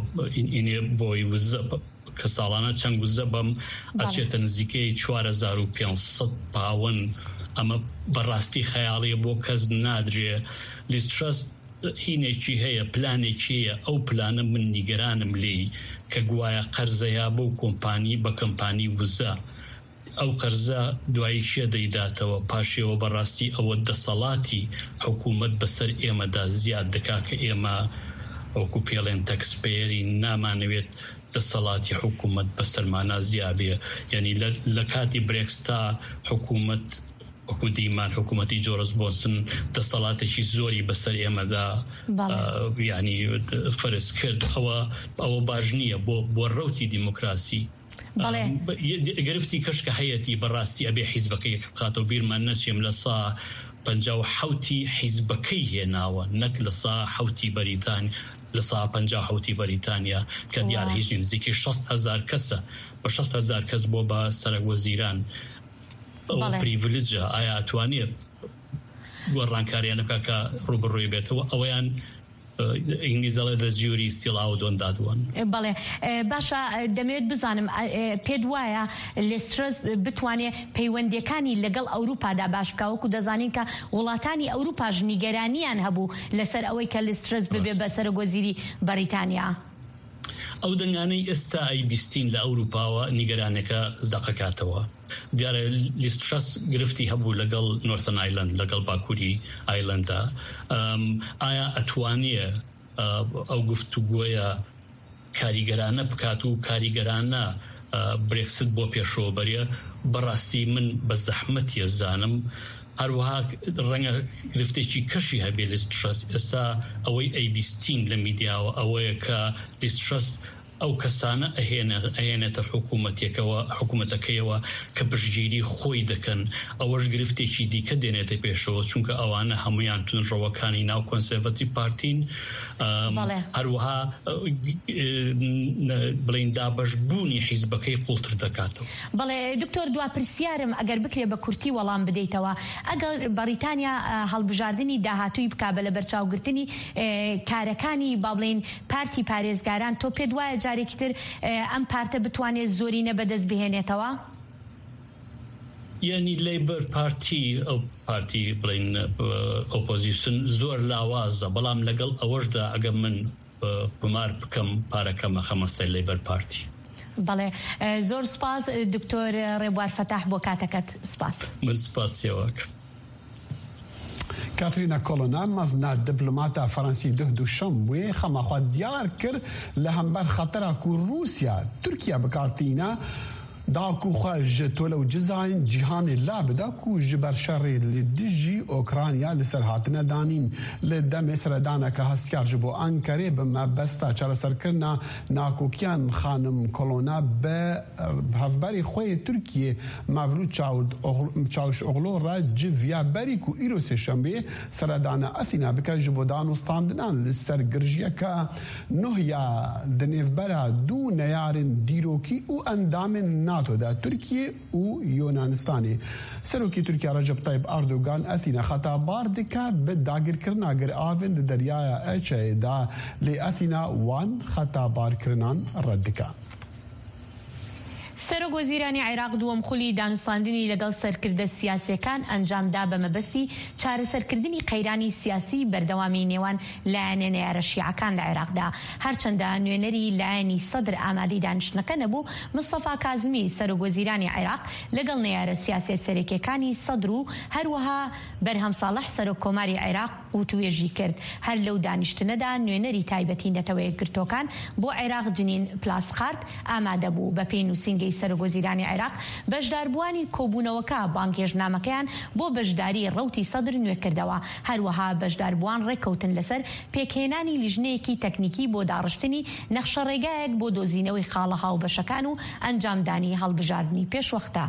بۆی وزە کە ساڵانە چەند وزە بەم ئەچێتە نزیکەی چوار هەزار و پێنج سەد پاوەن. ئەمە بەڕاستی خەیاڵیە بۆ کەس نادرێ. لیز ترەس هینێکی هەیە، پلانێکی هەیە، ئەو پلانە من نیگەرانم لێی کە گوایە قەرزەیە بۆ کۆمپانی بە کەمپانی وزە، ئەو قەرزە دوایی شێ دەیداتەوە، پاشێەوە بەڕاستی ئەوە دەسەڵاتی حکوومەت بەسەر ئێمەدا زیاد دەکا کە ئێمە ئەوکو پێڵێن تەکسپێری نامانەوێت دەسەڵاتی حکوومەت بەسەرمانە زیابێ. یعنی لە کاتی برێکستا حکوومەت وەکو دیمان حکوومەتی جۆرەس بۆنسن دەسەڵاتێکی زۆری بەسەر ئێمەدا ینی فەرز کرد. ئەوە ئەوە باش نییە بۆ ڕەوتی دیموکراسی. گرفتی کەشکە هەیەتی بەڕاستی ئەبێ حیزبەکەی بقاتەوە، بیرمان نەچێم لە سا پەنجا و حەوتی حیزبەکەی هێناوە، نەک لە سا حەوتی بەریتانی لە سا پەنجا و حەوتی بەریتانیا کە دیار هیچ نزیکی شەست هەزار کەسە، بە شەست هەزار کەس بۆ بە سەرۆک وەزیران. ئەو پریڤیلێجە ئایا ئەتوانێت گۆڕانکاریان بکات کە ڕوبەڕووی بێتەوە؟ ئەوەیان ئینگلیزەڵێ دە جیوری ستیل ئاودۆن دادوان. بەڵێ باشە، دەمەوێت بزانم پێت وایە لیز ترەس بتوانێت پەیوەندیەکانی لەگەڵ ئەوروپادا باش بکە؟ وەکو دەزانین کە وڵاتانی ئەوروپاش نیگەرانیان هەبوو لەسەر ئەوەی کە لیز ترەس ببێ بە سەرۆکوەزیری بەریتانیا. ئەو دەنگانەی ئێستا ئەی بیستین لە ئەوروپاوە نیگەرانەکە زەقەکاتەوە. دیارە لیز ترەس گرفتی هەبوو لەگەڵ نۆرتن ئایلند، لەگەڵ باکووری ئایلندا. ئایا ئەتوانیە ئەو گفتوگۆیە کاریگەرانە بکات و کاریگەرانە برێکست بۆ پێشەوەبەریە؟ بەڕاستی من بە زەحمەتی ئەزانم. هەروەها ڕەنگە گرفتێکی کەشی هەبێ لیز ترەس. ئێستا ئەوەی ئەی بیستین لە میدیاوە ئەوەیە کە لیز ترەس ئەو کەسانە ئەهێنێتە حکوومەتێکەوە حکوومەتەکەیەوە کە پشتگیری خۆی دەکەن. ئەوەش گرفتێکی دیکە دێنێتە پێشەوە، چونکە ئەوانە هەمویان تونڕەوەکانی ناو کۆنسێڤەتیڤ پارتین. هەروەها بڵین دابەشبوونی حیزبەکەی قوڵتر دەکاتەوە. بەڵێ دکتۆر، دوا پرسیارم ئەگەر بکرێ بە کورتی وەڵام بدەیتەوە، ئەگەر بەریتانیا هەڵبژاردننی داهاتووی بکا بە لە بەرچاوگرتنی کارەکانی با بڵین پارتی پارێزگاران، تۆ پێت وایە جارێکی تر ئەم پارتە بتوانێت زۆرینە بەدەست بهێنێتەوە؟ یعنی لیبەر پارتی ئەو پارتی بڵین ئۆپۆزیسیۆن زۆر لاوازە، بەڵام لەگەڵ ئەوەشدا ئەگەر من گومار بکەم پارەکەمە خەمەستای لیبەر پارتی. بەڵێ زۆر سپاس دکتۆر ڕێبوار فەتاح بۆ کاتەکەت. سپاس. من سپاسیەوەک. کاترینا کۆلۆنا مەزنا دیپلۆماتە فەڕەنسی دە دووشەم وێ خەماخوا دیار کرد لە هەمبەر خەتەرا و رووسیا تورکیا بکاتینە داكو خاج تولو جزاين جيهان اللاب داكو جبر شري لدجي اوكرانيا لسرهاتنا دانين لدم سردانا كهستيار جبو انكري بما بستا چار سركرنا ناكو كيان خانم كولونا بهفبري خوي تركيا مافلو تشاود تشاوش اوغلو را جفيا بريكو ايروس شمبي سردانا اثينا بكا جبو دانو ستاندنان لسر جرجيا كا نهيا دنيف برا دو نيارن ديروكي و اندام ناتو دا تركيا و يونانستاني سروكي تركيا رجب طيب اردوغان اثينا خطا باردكا بداغر كرنا غير افن دريايا اتش دا لاثينا وان خطا بار كرنان ردكا سەرۆک وەزیرانی عێراق دووەم خولی دانوستاندنی لەگەڵ سەرکردە سیاسیەکان ئەنجامدا بە مەبەستی چارەسەرکردنی قەیرانی سیاسی بەردەوامی نێوان لایەنە نێرە شیعەکان لە عێراقدا هەرچەندە نوێنەری لایەنی سەدر ئامادەی دانیشتنەکە نەبوو مستەفا کازمی سەرۆک وەزیرانی عێراق لەگەڵ نێرە سیاسی سەرەکیەکانی سەدر و هەروەها بەرهەم ساڵح سەرۆک کۆماری عێراق و توێژی کرد هەر لەو دانیشتنەدا نوێنەری تایبەتی نەتەوەیە گرتوەکان بۆ عێراق جنین پلاسخارد ئامادە بوو بە پێی نووسینگەی سەرۆک وەزیرانی عێراق بەشداربووانی کۆبوونەوەکە بانگێژنامەکەیان بۆ بەشداری ڕەوتی سەدر نوێکردەوە هەروەها بەشداربووان ڕێککەوتن لەسەر پێکهێنانی لیژنەیەکی تەکنیکی بۆ داڕشتنی نەخشە ڕێگایەک بۆ دۆزینەوەی خاڵە هاوبەشەکان و ئەنجامدانی هەڵبژاردننی پێشوەختە.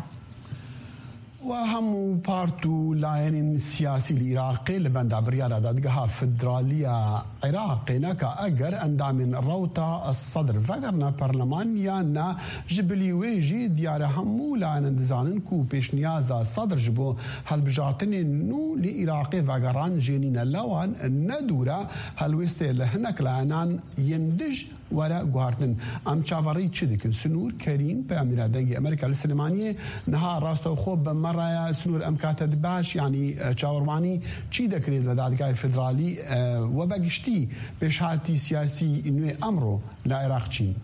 وهم بارتو لاين سياسي العراقي لبندا بريادا دادقها فدرالية عراقي نكا أجر أندامن روتا الصدر فقرنا برلمانيانا جبلي ويجي ديار همو لاين اندزانن كو بيش نيازا صدر جبو هالبجاتني نو لعراقي فقران جينينا لوان ندورا هالويستي لهنك لانان يندج ورا گوهارتن ام چاوری چی دکن سنور کریم به امیر دنگی امریکا السلمانیه نها راستو خوب به مرای سنور امکاتد باش یعنی چاورمانی چی دکرید لدادگاه فدرالی و بگشتی بشهاتی سیاسی انوی امرو لعراق چی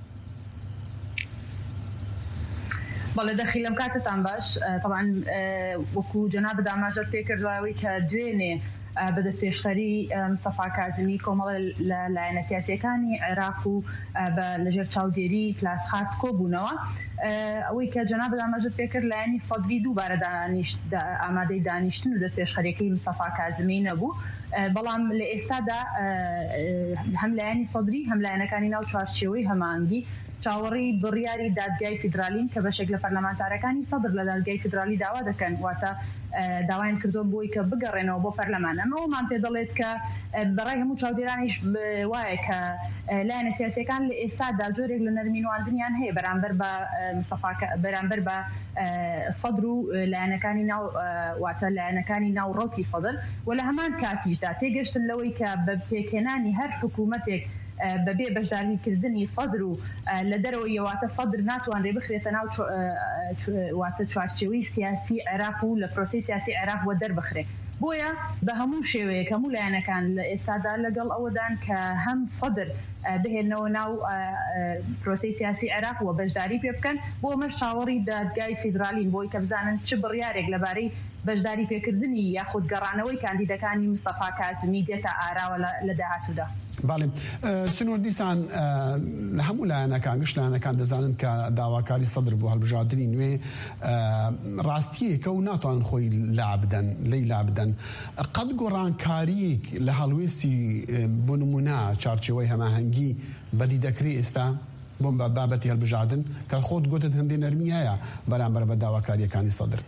بله دخیلم کاتتان باش طبعا وكو جناب داماجر فكر راوي كدوينه بدەست پێشخەری مستەفا کازمی کۆمەڵە لایەنە سیاسیەکانی عێراق و لەژێر چاودێری پلاسخارد کۆبوونەوە ئەوەی کە جەناب دامەژر پێکرد لایەنی سەدری دووبارە ئامادەی دانیشتن و دەست پێشخەریەکەی مستەفا کازمی نەبوو بەڵام لە ئێستادا هەم لایەنی سەدری هەم لایەنەکانی ناو چوارچێوەی هەمانگی چاوەڕی بڕیاری دادگای فیدرالین کە بەشێک لە پەرلەمانتارەکانی سەدر لە دادگای فیدرالی داوا دەکەن واتە داوایان کردو بۆی کە بگەڕێنەوە بۆ پەرلەمان ئەمەوەمان پێ دەڵێت کە بەڕای هەموو چاودێرانیش وایە کە لایەنە سیاسیەکان لە ئێستادا زۆرێک لە نەرمینواندنیان هەیە بەرامبەر بە بەرامبەر بە سەدر و لایەنەکانی ناو واتە لایەنەکانی ناو ڕەوتی سەدر و لە هەمان کاتیشدا تێگەشتن لەوەی کە بە پێکهێنانی هەر حکوومەتێک بەبێ بەشداریکردنی سەدر و لە دەرەوەی واتە سەدر ناتوانرێ بخرێتە ناو واتە چوارچێوەی سیاسی عێراق و لە پرۆسی سیاسی عێراق وە دەربخرێ بۆیە بە هەموو شێوەیەک هەموو لایەنەکان لە ئێستادا لەگەڵ ئەوەدان کە هەم سەدر بهێنەوە ناو پرۆسی سیاسی عێراق و بەشداری پێ بکەن بۆ مەش چاوەڕی دادگای فیدرالین بۆی کە بزانن چ بڕیارێک لەبارەی بەشداری پێکردنی یاخود گەڕانەوەی کاندیدەکانی مستەفا کازمی دێتە ئاراوە لە داهاتوودا. باڵێ سنوور دیسان لە هەموو لایەنەکان گشت لایەنەکان دەزانن کە داواکاری سەدر بۆ هەڵبژاردننی نوێ ڕاستیەکە و ناتوانن خۆی لابدەن لی لابدەن قەت گۆڕانکاریەک لە هەڵوێستی بۆ نمونە چارچێوەی هەماهەنگی بەدی دەکرێت ئێستا بۆم بە بابەتی هەڵبژاردن کە خۆت گوتت هەندێک نەرمی هەیە بەرامبەر بە داواکاریەکانی سەدر.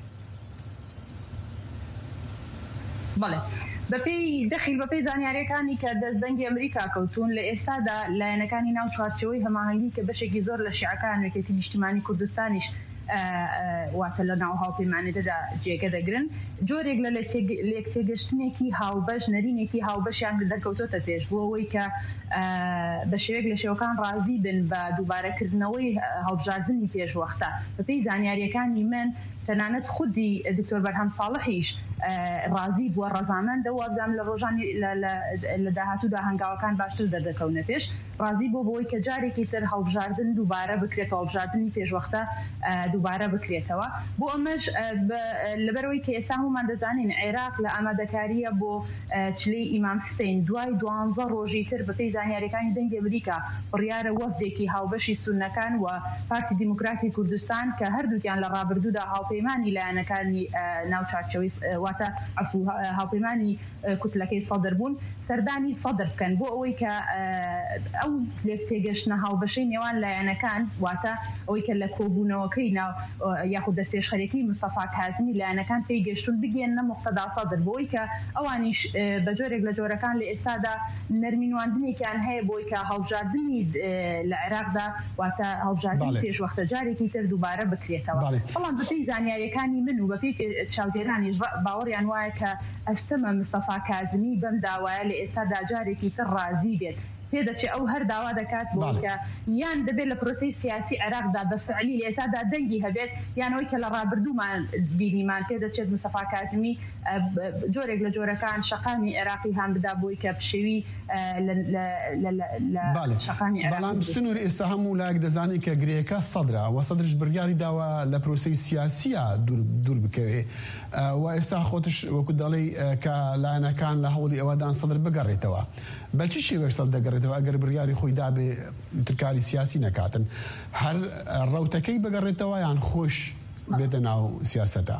بەڵێ بەپێی دەخیل بەپێی زانیاریەکانی کە دەستدەنگی ئەمریکا کەوتون لە ئێستادا لایەنەکانی ناو چوارچێوەی هەماهەنگی کە بەشێکی زۆر لە شیعەکان وەکێتی نیشتیمانی کوردستانیش واتە لە ناو هاوپەیمانیەدا جێگە دەگرن جۆرێک لە لێکتێگەشتنێکی هاوبەش نەرینێکی هاوبەشیان دەرکەوتۆتە پێش بۆ ئەوەی کە بە شێوەیەک لە شێوەکان ڕازی بن بە دووبارەکردنەوەی هەڵبژاردننی پێشوەختە بەپێی زانیاریەکانی من تەنانەت خودی دکتۆر بەرهەم ساڵحیش ڕازی بووە ڕەزامەند وازام لە ڕۆژانی لە داهاتوودا هەنگاوەکان باشتر دەردەکەونە پێش ڕازی بۆ بۆی کە جارێکی تر هەڵبژاردن دووبارە بکرێتەوە هەڵبژاردننی پێشوەختە دووبارە بکرێتەوە بۆ ئەمەش لەبەرەوەی کە ئێستا هەمومان دەزانین عێراق لە ئامادەکاریە بۆ چلەی ئیمام حسین دوای دوانزە ڕۆژی تر بەپێی زانیاریەکانی دەنگی ئەمریکا بڕیارە وەفدێکی هاوبەشی سوننەکان و پارتی دیموکراتی کوردستان کە هەردووکیان لە ڕابردوودا هاوپەیمانی لایەنەکانی ناوچارچەوەی واتە هاوپەیمانی کوتلەکەی سەدر بوون سەردانی سەدر بکەن بۆ ئەوەی کە ئەو لێک تێگەشتنە هاوبەشەی نێوان لایەنەکان واتە ئەوەی کە لە کۆبوونەوەکەی ناو یاخود دەستپێشخەرێکی مستەفا کازمی لایەنەکان پێی گەشتون بگەێنە مقتەدا سەدر بۆی کە ئەوانیش بە جۆرێک لە جۆرەکان لە ئێستادا نەرمینواندنێکیان هەیە بۆی کە هەڵبژاردننی لە عێراقدا واتە هەڵبژاردننی پێشوەختە جارێکی تر دووبارە بکرێتەوە بەڵام بەپێی زانیاریەکانی من و بەپێی چاودێرانیش باوەڕیان وایە کە ئەستەمە مستەفا کازمی بەم داوایە لە ئێستادا جارێکی تر ڕازی بێت پێدەچێ ئەو هەر داوا دەکات بۆ کە یان دەبێت لە پرۆسی سیاسی عێراقدا بەفعلی لە ئێستادا دەنگی هەبێت یانەوەی کە لە ڕابردوومان بینیمان پێدەچێت مستەفا کازمی جۆرێک لە جۆرەکان شەقامی عێراقی هەم بدا بۆی کە پشێوی لە شەقامی عێراق بەڵام سنووری ئێستا هەموو لایەک دەزانی کە گرێەکە سەدرا و سەدرش بڕیاری داوە لە پرۆسی سیاسیە دوور بکەوێ و ئێستا خۆتش وەکو دەڵێ کە لایەنەکان لە هەوڵی ئەوەدان سەدر بگەڕێتەوە بەچی شێوەیەک سەد دەگەڕێتەوە ئەگەر بڕیاری خۆی دابێ ترکاری سیاسی نەکاتن هەر ڕەوتەکەی بگەڕێتەوە یان خۆش بێتە ناو سیاسەتە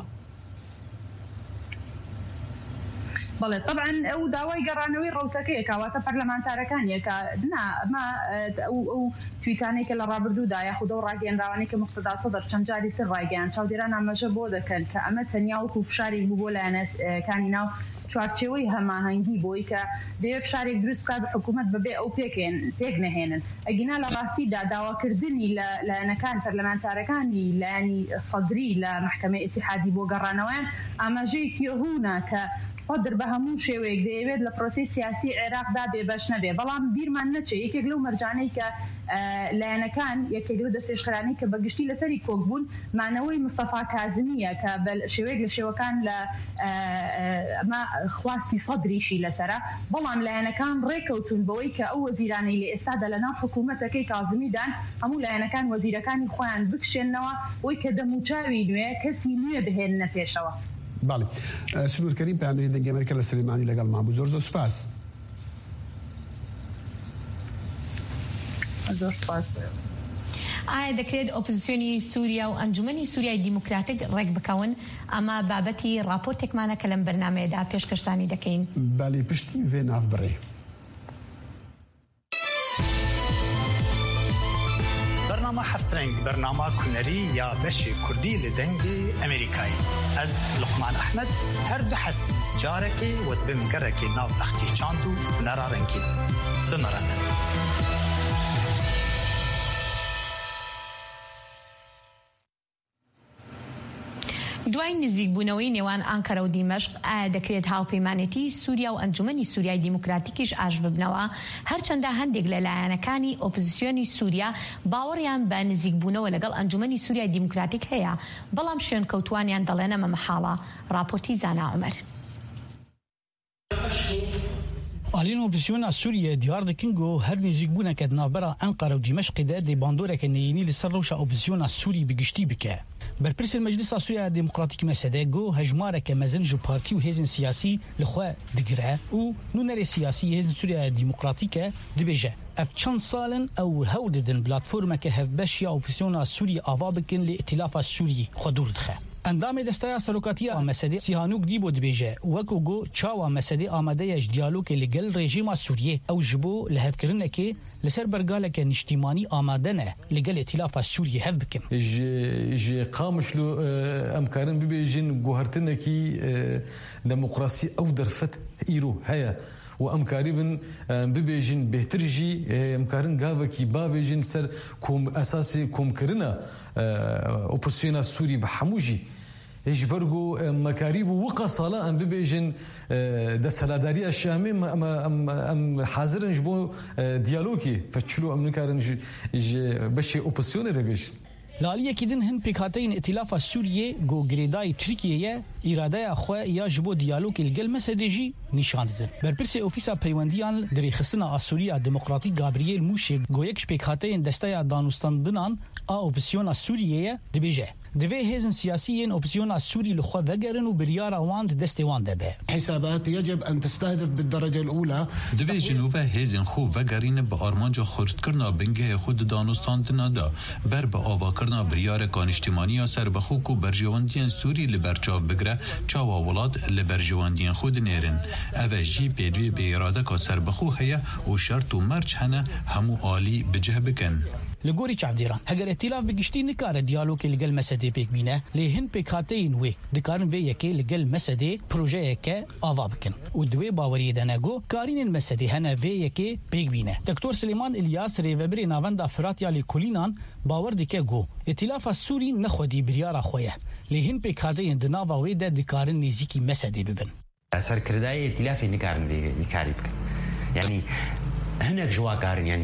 بەڵێ طبعا ئەو داوای گەڕانەوەی ڕەوتەکەیە کاواتە پەرلەمانتارەکانیە کە نا ئەمە ئەو تویتانەی کە لە ڕابردوودا یاخود ئەو ڕاگەیەنراوانەی کە مقتەدا سەدر چەند جاری تر ڕایگەیان چاودێران ئاماژە بۆ دەکەن کە ئەمە تەنیا وەکو فشارێک بوو بۆ لایەنەکانی ناو چوارچێوەی هەماهەنگی بۆی کە دەیەوێت فشارێک دروست بکات حکوومەت بەبێ ئەو پێکێن پێک نەهێنن ئەگینا لە ڕاستیدا داواکردنی لە لایەنەکان پەرلەمانتارەکانی لایەنی سەدری لە محکەمەی ئیتیحادی بۆ گەڕانەوەیان ئاماژەیەکی هوونە کە سەدر بە هەموو شێوەیەک دەیەوێت لە پرۆسی سیاسی عێراقدا بێبەش نەبێ بەڵام بیرمان نەچێ یەکێک لەو مەرجانەی کە لایەنەکان یەکێک لەو دەستپێشخەرانەی کە بەگشتی لەسەری کۆک بوون مانەوەی مستەفا کازمیە کە شێوەیەک لە شێوەکان لە ئەمە خواستی سەدریشی لەسەرە بەڵام لایەنەکان ڕێکەوتون بەوەی کە ئەو وەزیرانەی لە ئێستادا لە ناو حکوومەتەکەی کازمیدان هەموو لایەنەکان وەزیرەکانی خۆیان بکشێنەوە ئەوەی کە دەموچاوی نوێ کەسی نوێ بهێننە پێشەوە باڵێ سنوور کەریم پەیامبەری دەنگی ئەمریکا لە سلێمانی لەگەڵمان بوو زۆر زۆر سوپاس زۆر سوپاس ئایا دەکرێت ئۆپۆزیسیۆنی سووریا و ئەنجومەنی سووریای دیموکراتیک ڕێک بکەون ئەمە بابەتی راپۆرتێکمانە کە لەم بەرنامەیەدا پێشکەشتانی دەکەین بالی پشتی وێ ناوبڕێ برنامه هفترنگ برنامه کنری یا بشی کردی لدنگی امریکایی از لقمان احمد هر دو هفته جارکی و بمگرکی ناو اختی چاندو نرارنگی بمرنه دوای نزیکبوونەوەی نێوان ئانکارە و دیمەشق ئایا دەکرێت هاوپەیمانێتی سووریا و ئەنجومەنی سووریای دیموکراتیکیش ئاش ببنەوە هەرچەندە هەندێک لە لایەنەکانی ئۆپۆزیسیۆنی سووریا باوەڕیان بە نزیکبوونەوە لەگەڵ ئەنجومەنی سووریای دیموکراتیک هەیە بەڵام شوێن کەوتوانیان دەڵێن ئەمە مەحاڵە راپۆرتی زانا عومەر آلین اپوزیسیون سوریه دیار دکن گو هر نزیک بونه که نافبرا انقره و دیمشق ده دی باندوره که نیینی لسر روش اپوزیسیون سوری بگشتی بکه برپرس المجلس سوریه دموکراتیک مسده گو هجماره که مزن جو پارتی و هزن سیاسی لخوا دگره و نونر سیاسی هزن سوریه دموکراتیک دبیجه اف چند سالن او هوددن پلتفرم که هفبش یا اپوزیسیون سوری آوا بکن لائتلاف سوری خودور دخه اندام دستای سروکاتی مسده سیهانوک دیبو دبیجه وکو گو چاوا مسده آمده یش دیالوگ لگل رژیم سوریه او جبو لهفکرنه که لسر برگاله که نشتیمانی آماده نه لگل ائتلاف سوریه هف بکن ج ج قامشلو امکارن ببیجن گوهرتنه کی دموکراسی او درفت ایرو هيا وامكاري بن ببيجن بهترجي امكارن غابكي بابيجن سر كوم اساسي كوم كرنا اوبوزيسيون سوري بحموجي يجبرغو مكاريب وقصلا ام ببيجن دسلاداري الشامي ام ام حاضرن جبو ديالوجي فتشلو ام نكارن بشي اوبوزيسيون ريبيش لالیه کدن هن پیکاتین ائتلاف سوریه گو گریدای ترکیه اراده خو یا جبو دیالوگ الگل مسدجی نشان دادن برپرس اوفیسا پیوندیان دری خستنا سوریا دموکراتیک گابریل موشه گو یک پیکاتین دسته دانوستاندنان ا اپوزیسیون سوریه دبیجه دوی هزن سیاسیین اپوزیسیون سوری لخوا وگرن و بریار واند دسته وان دبه حسابات يجب ان تستهدف بالدرجه الاولى دوی جنوب هزن خو وگرین به آرمانجا خورد کرنا بنگه خود دانوستاندنا دا بر به آوا کرنا بریار کانشتیمانی سر بخو کو برجواندین سوری لبرچاو بگره چاوا ولاد لبرجواندین خود نیرن اوه جی پیدوی به اراده که سر بخو هیا و شرط و مرچ هنه همو آلی بجه بکن لګوري چابديران هغه ائتلاف بګشتي نه کار دیالوګ کې لګل مسدې پېک مینه له هن پېکاتین وې د کارن وې کې لګل مسدې پروژه کې اوابکن او دوی باوري دنګو کارین المسدې هنه وې کې پېک مینه دکتور سليمان الیاس ریوبری ناوند افرات یا لیکولینان باور دي کې ګو ائتلاف السوري نه خودي بریار خويه له هن پېکاتین د ناوا وې د کارن نزيکی مسدې ببن اثر کردای ائتلاف نه کارن دی کاری بکن یعنی هنه جواکارن یعنی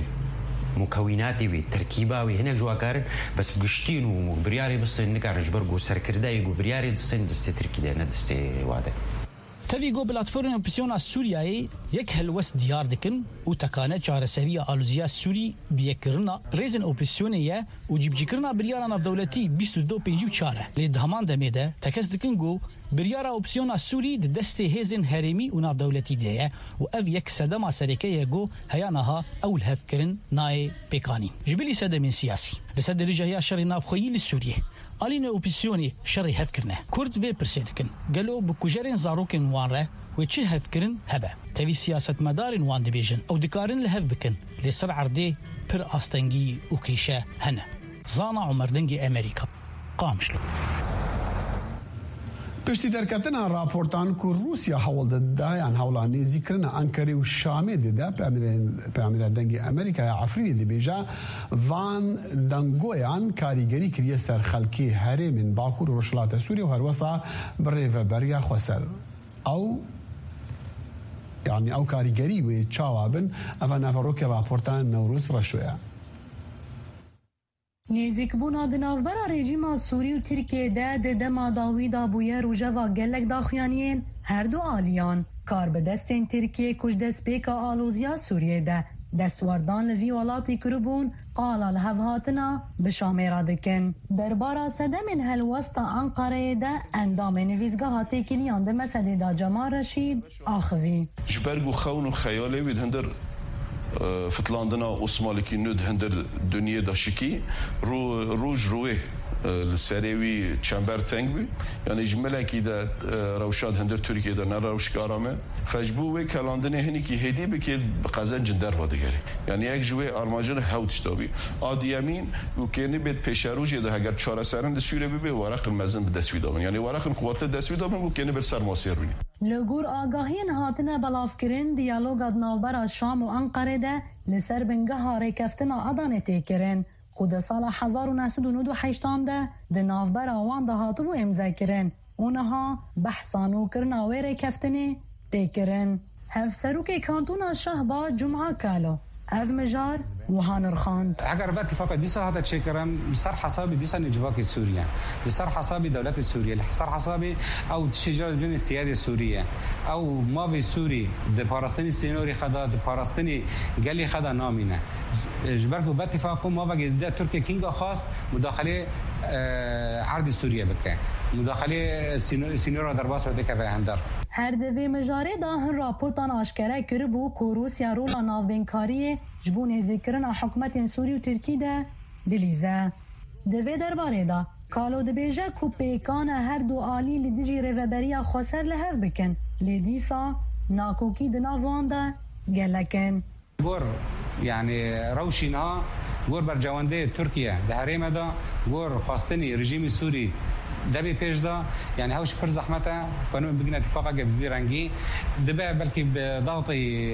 مكوناتي وي تركيباوي هنا جواكار بس بقشتين وبرياري بس نكارج برغو سركرداي وبرياري دستين دستي تركي ده ندستي واده تفي جو بلاتفورم اوبسيون سورياي يك هلوس ديار دكن وتكانه چارسريه الوزيا سوري بيكرنا ريزن اوبسيونيه وجيبجيكرنا بريانا دولتي بیست و دو پنج چاره لدهمان دميده تكس دكن جو بريارا اوبسيون سوري دستي هزن هرمي و ناف دولتي ده و اف يك سدما سركيه جو هيانها اول هفكرن ناي بيكاني جبلي سدم سياسي لسد رجايا شر ناف خويل السوريه علينا اوبسيوني شر هفكرنا كرد في برسيدكن قالوا بكوجرين زاروكن وانره وچه هفكرن هبه تبي سياسه مدار وان ديفيجن او دكارن لهف بكن لسر عردي بر استنجي وكيشه هنا زانا عمر دنگي امريكا قامشلو پشتی درکتنا راپورتان کو روسیا حول ده یان حولانی ذکرنا انکاری و شامی ده په امیر دنگی امریکا عفرینی دی بیجا وان دنگویان کاریگری کریه سر خلکی هرمن باکور روشلات سوریا و هر وسا بری و بریا خسر او يعني او کاریگری و چاوابن اما نفروک راپورتان نوروز رشویا نزیک بونا د ناوبرا رژیم سوری و ترکیه ده د دما داوی دا بویا روجا گلک داخویانین هر دو آلیان کار به دستین ترکیه کش دست پیکا آلوزیا سوریه ده دستوردان لوی ولاتی کربون قالا لحوهاتنا بشامه را دکن دربارا صدم هلوستا انقره ده اندام نویزگاه تیکلیان ده مسده دا جمال رشید آخوی جبرگو خون و خیاله وید هندر فتلاندنا اوسمالکی نود هندر دنیا داشکی رو روج روی السریوی چمبر تنگ بی یعنی جمله کی ده روشاد هندر ترکیه ده نه روش کارامه فجبو و کلاندنه هنی کی هدی بکید بقزن جندر وادگری یعنی یک جوی آرماجر هاوت تابی آدیامین و کنی بد پیشروج ده اگر چهار سرن د سوره بی ورق المزن به دسوی دامن یعنی ورق قوت دسوی دامن و کنی بر سر ماسیر بینی لگور آگاهی نهاتنه بلافکرین دیالوگ ناوبر شام و انقره ده لسر بنگه هاره کفتنا ادانه تیکرین خود سال هزار و نهصد و نود و هشت ده د ناوبر آوان ده هاتو و امضا کرن اونها بحثانو کرنا ویره کفتنه تیکرن هف سروک کانتونا شهبا جمعه کالو اف مجار وهانر خان اگر به اتفاق دیسا هذا تشكرن بصر حساب دیسا نجواك سوريا بصر حساب دولة سوريا بصر حساب او تشجيع الجن السيادة السورية او ما في سوري د پاراستنی سينوري خدا د پاراستنی گلی خدا نامینه جبركو باتفاق ما بقى ده تركيا كينغا خاص مداخله عرض سوريا بك مداخله سينورا درباس بده که هندر هر دوی مجاره دا هن راپورتان آشکره کربو که روسیا رولا ناوبینکاری جبون ذکرن حکومت سوری و ترکی ده دلیزه دوی درباره دا کالو دبیجه که پیکان هر دو آلی لدیجی روبریا خسر لحف بکن لدیسا ناکوکی دناوان ده گلکن گور يعني روشينها گور بر جوانده ترکیه ده هرم دا گور خواستنی رژیم سوری دبی پیش دا یعنی هاوش پر زحمته کنون بگن اتفاقا گبی رنگی دبه بلکه به ضغط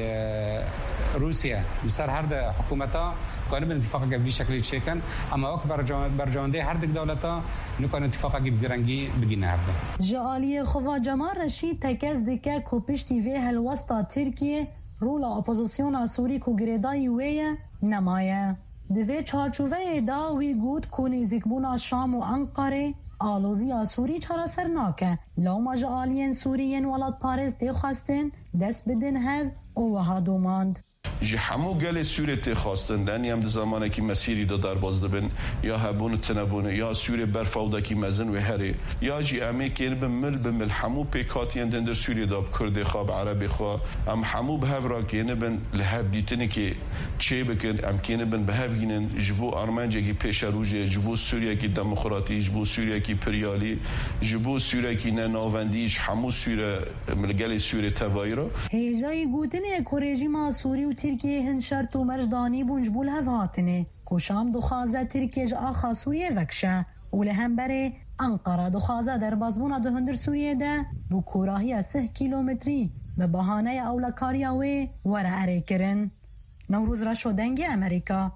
روسیا بسر هر ده حکومتا کنون اتفاقا گبی شکلی چکن اما وقت بر جوانده هر دک دولتا نکن اتفاقا گبی رنگی بگین هر ده جعالی خوا جمال رشید تکز دکه کوپشتی وی هلوستا ترکیه رولا اپوزیسیون سوری کو گریدای ویه نمایه دوی چارچوبه دا وی گود کو نزیکبونا شام و انقره آلوزیا سوری چرا سر ناکه لو ماج آلین سوریین ولاد پاریس دی خواستن دست بدن هف او وها دوماند جی همو گل سوره تی خواستن دنی هم زمانه کی مسیری دو در باز دبن یا هبون تنبونه یا سوره برفاوده کی مزن و هری یا جی امی کین به مل به مل همو پیکاتین دندر سوره داب کرد خواب عربی خوا ام همو به هفرا کین بن لهب دیتنی کی چه بکن ام کین بن به هفگینن جبو آرمنجه کی پیش روجه جبو سوریه کی دموکراتی جبو سوریه کی پریالی جبو سوریه کی نناوندیش همو سوره ملگل سوره توایرا هیجای گودنه کورژیما سوری و ترکیه هن شرط و مرجدانی بونجبول هفاتنه کشام دخوازه ترکیه جا آخا سوریه وکشه و لهم بره انقره دخوازه در بازبونه ده هندر سوریه ده بو کوراهی سه کیلومتری به بحانه اولکاریاوی وره اره کرن. نوروز را شدنگی امریکا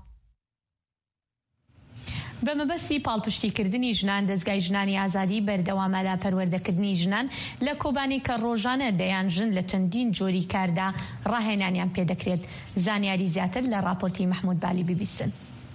بە مەبەستی پاڵپشتیکردنی ژنان دەستگای ژنانی ئازادی بەردەوامە لە پەروەردەکردنی ژنان لە کۆبانی کە ڕۆژانە دەیان ژن لە چەندین جۆری کاردا ڕاهێنانیان پێدەکرێت. زانیاری زیاتر لە راپۆرتی محمود بالی بیبیستن.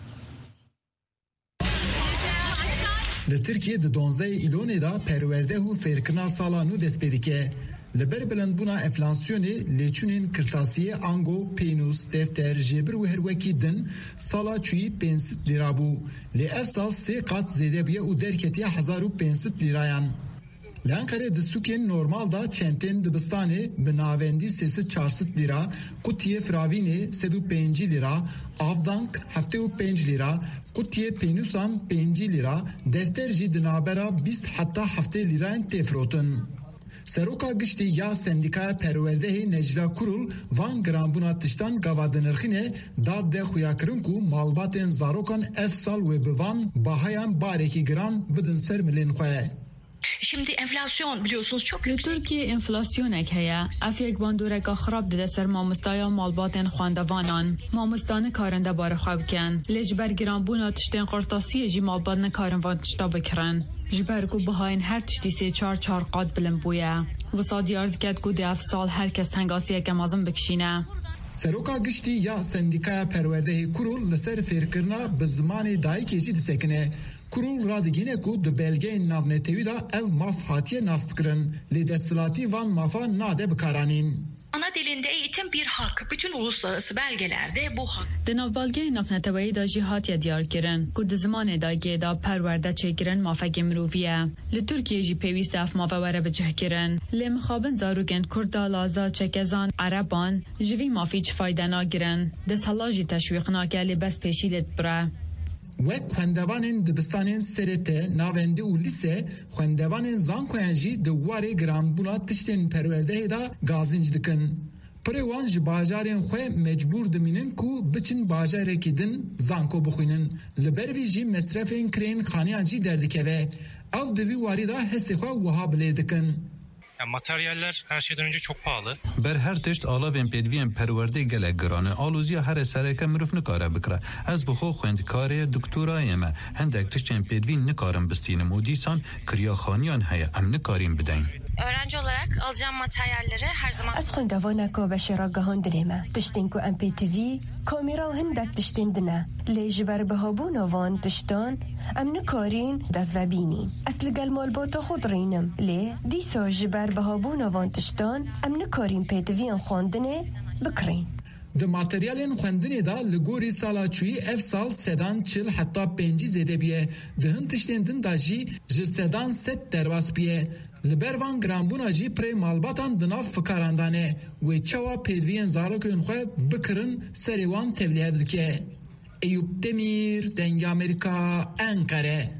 لە ترکیە di donzdehê îlonê da perwerdeh û fêrkirina sala nû dest pê dike. Li ber bilindbûna enflasyonê lêçûnên kirtasiyê ango, pênûs, defter, jêbir û her wekî din sala çûyî pênc sed lîra bû. Lê ev sal sê qat zêde bûye û derketiye hezar û pênc sed lîrayan. Li Enqerê di sûkên normal da çentên dibistanê bi navendî sê sed çar sed lîra, qutiyê firavînê sed û pêncî lîra, avdank heftê û pênc lîra, qutiyê pênûsan pêncî lîra, defter jî di navbera bîst heta heftê lîrayên tê firotin. Seroka giştî ya sendîkaya perwerdehê Necla Kurul van giranbûna tiştan gava dinirxînê dav de xuyakirin ku malbatên zarokan ev sal wê bi van bahayan barekî giran bidin ser milên xwe. Şimdi enflasyon biliyorsunuz çok yüksek. Türkiye enflasyonek heye. Afyek bandoreka xrab dide ser mamostaya malbatên xwendevanan. Mamostane karin de barê xwe bikin. Lê ji ber giranbûna tiştên qirtasiyê jî malbat nekarin van tişta bikirin. Ji ber ku bihayên her tiştî sê çar çar qat bilind bûye. Wisa diyar diket ku di ev sal herkes tengasiyeke mezin bikişîne. Seroka giştî ya sendîkaya perwerdehê Kurul li ser fêrkirina bi zimanê dayîkê jî disekine. Kurul radigîne ku di belgeyên navnetewî da ev maf hatiye nastikirin. Lê desthilatî van mafa nade bikaranîn. Ana dilinde eğitim bir hak. Bütün uluslararası belgelerde bu hak. Di navbalgeyên navnetewî da jî hatiye diyar kirin ku di zimanê dayîkê da perwerde çêkirin mafekê mirovî ye. Li Tirkiye jî pêwîst ev mafe were bicihkirin. Lê mixabin zarokên Kurda, Laza, Çekezan, Ereban ji vî mafî çi fayde nagirin. Desthala jî teşwîq nake lê bes pêşî lê dibire. Wek xwendevanên dibistanên serê navendî û lîse xwendevanên zankoyan jî di warê giranbûna tiştên perwerdehê da gazinc dikin. Pirê wan ji bajarên xwe mecbûr dimînin ku biçin bajarekî din zanko bixwînin. Li ber vî jî mesrefên kirên xaniyan jî derdikeve. Ew di vî warî da hestê xwe wiha bilêv dikin. Yani materyaller her şeyden önce çok pahalı. Ber her tişt alavên pêdiviyên perwerdê gelek giran e. Alûziya here sereke mirov nikare bikire. Ez bi xwe xwendkarê doktorayê me hendek tiştên pêdivî nikarim bistînim û dîsan kiryaxaniyan heye em nikarîn bideyn. Öğrenci olarak alacağım materyalleri her zaman... Ez xwendevana ku beşêra gihandinê me. Tiştên ku em pê tivî, kamera û hindek tiştên dine. Lê ji ber bihabûna van tiştan, em nikarîn dest vebînîn. Ez li gel malbata xwe dirînim. Lê dîsa ji ber bihabûna van tiştan, em nikarîn pêtiviyan xwandinê bikirin. Di materyalên xwendinê da li gorî sala çûyî ev sal sedan çil heta pêncî zêde bûye. Di hin tiştên din da jî ji sedan sed derbas bûye. Li ber van giranbûna jî pirê malbatan di nav fikarandan e. Wê çawa pêdiviyên zarokên xwe bikirin serê wan tevlihev dike. Eyüp Demir, Dengê Amerîka, Enqere.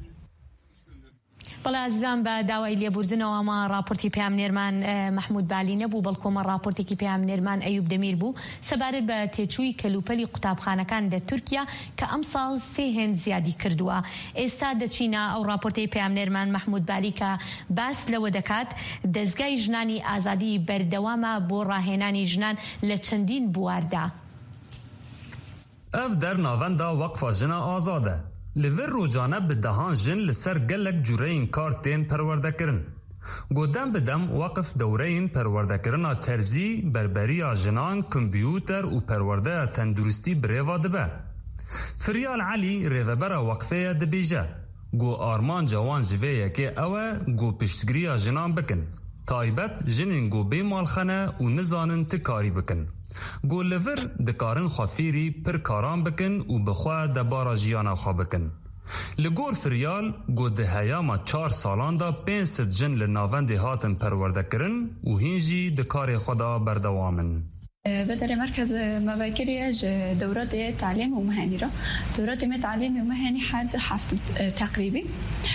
بەڵێ ئازیزان بە داوای لێبوردنەوە ئەمە راپۆرتی پێامنێرمان محمود بالی نەبوو بەڵکۆمە راپۆرتێکی پێامنێرمان ئەیوب دەمیر بوو سەبارەت بە تێچووی کەلوپەلی قوتابخانەکان لە تورکیا کە ئەم ساڵ سێ هێند زیادی کردووە. ئێستا دەچینە ئەو راپۆرتەی پێامنێرمان محمود بالی کە باس لەوە دەکات دەستگای ژنانی ئازادی بەردەوامە بۆ ڕاهێنانی ژنان لە چەندین بواردا. ئەv dernavenda Weqfa Jina Azad e. Li vir rojane bi dehan jin li ser gelek cûreyên kar tên perwerdekirin. Godem bi dem Weqif dewreyên perwerdekirina terzî, berberiya jinan, kompyûter û perwerdeya tenduristî bi rêva dibe. فریال علی ریذبرا وقفه دبیجه گو آرمان جوان جویه که اوه گو پشتگریا جنان بکن تایبت جنین گو بیمال خانه و نزانن تکاری بکن گو لور دکارن خافیری پر کاران بکن و بخواه دبارا جیانا خواه بکن لگور فریال گو دهیاما چار سالان دا پین ست جن لناوند هاتن پرورده کرن و هینجی دکار خدا بردوامن بدر مركز مباكري دورات تعليم ومهني را دورات تعليم ومهني حد حفظ تقريبي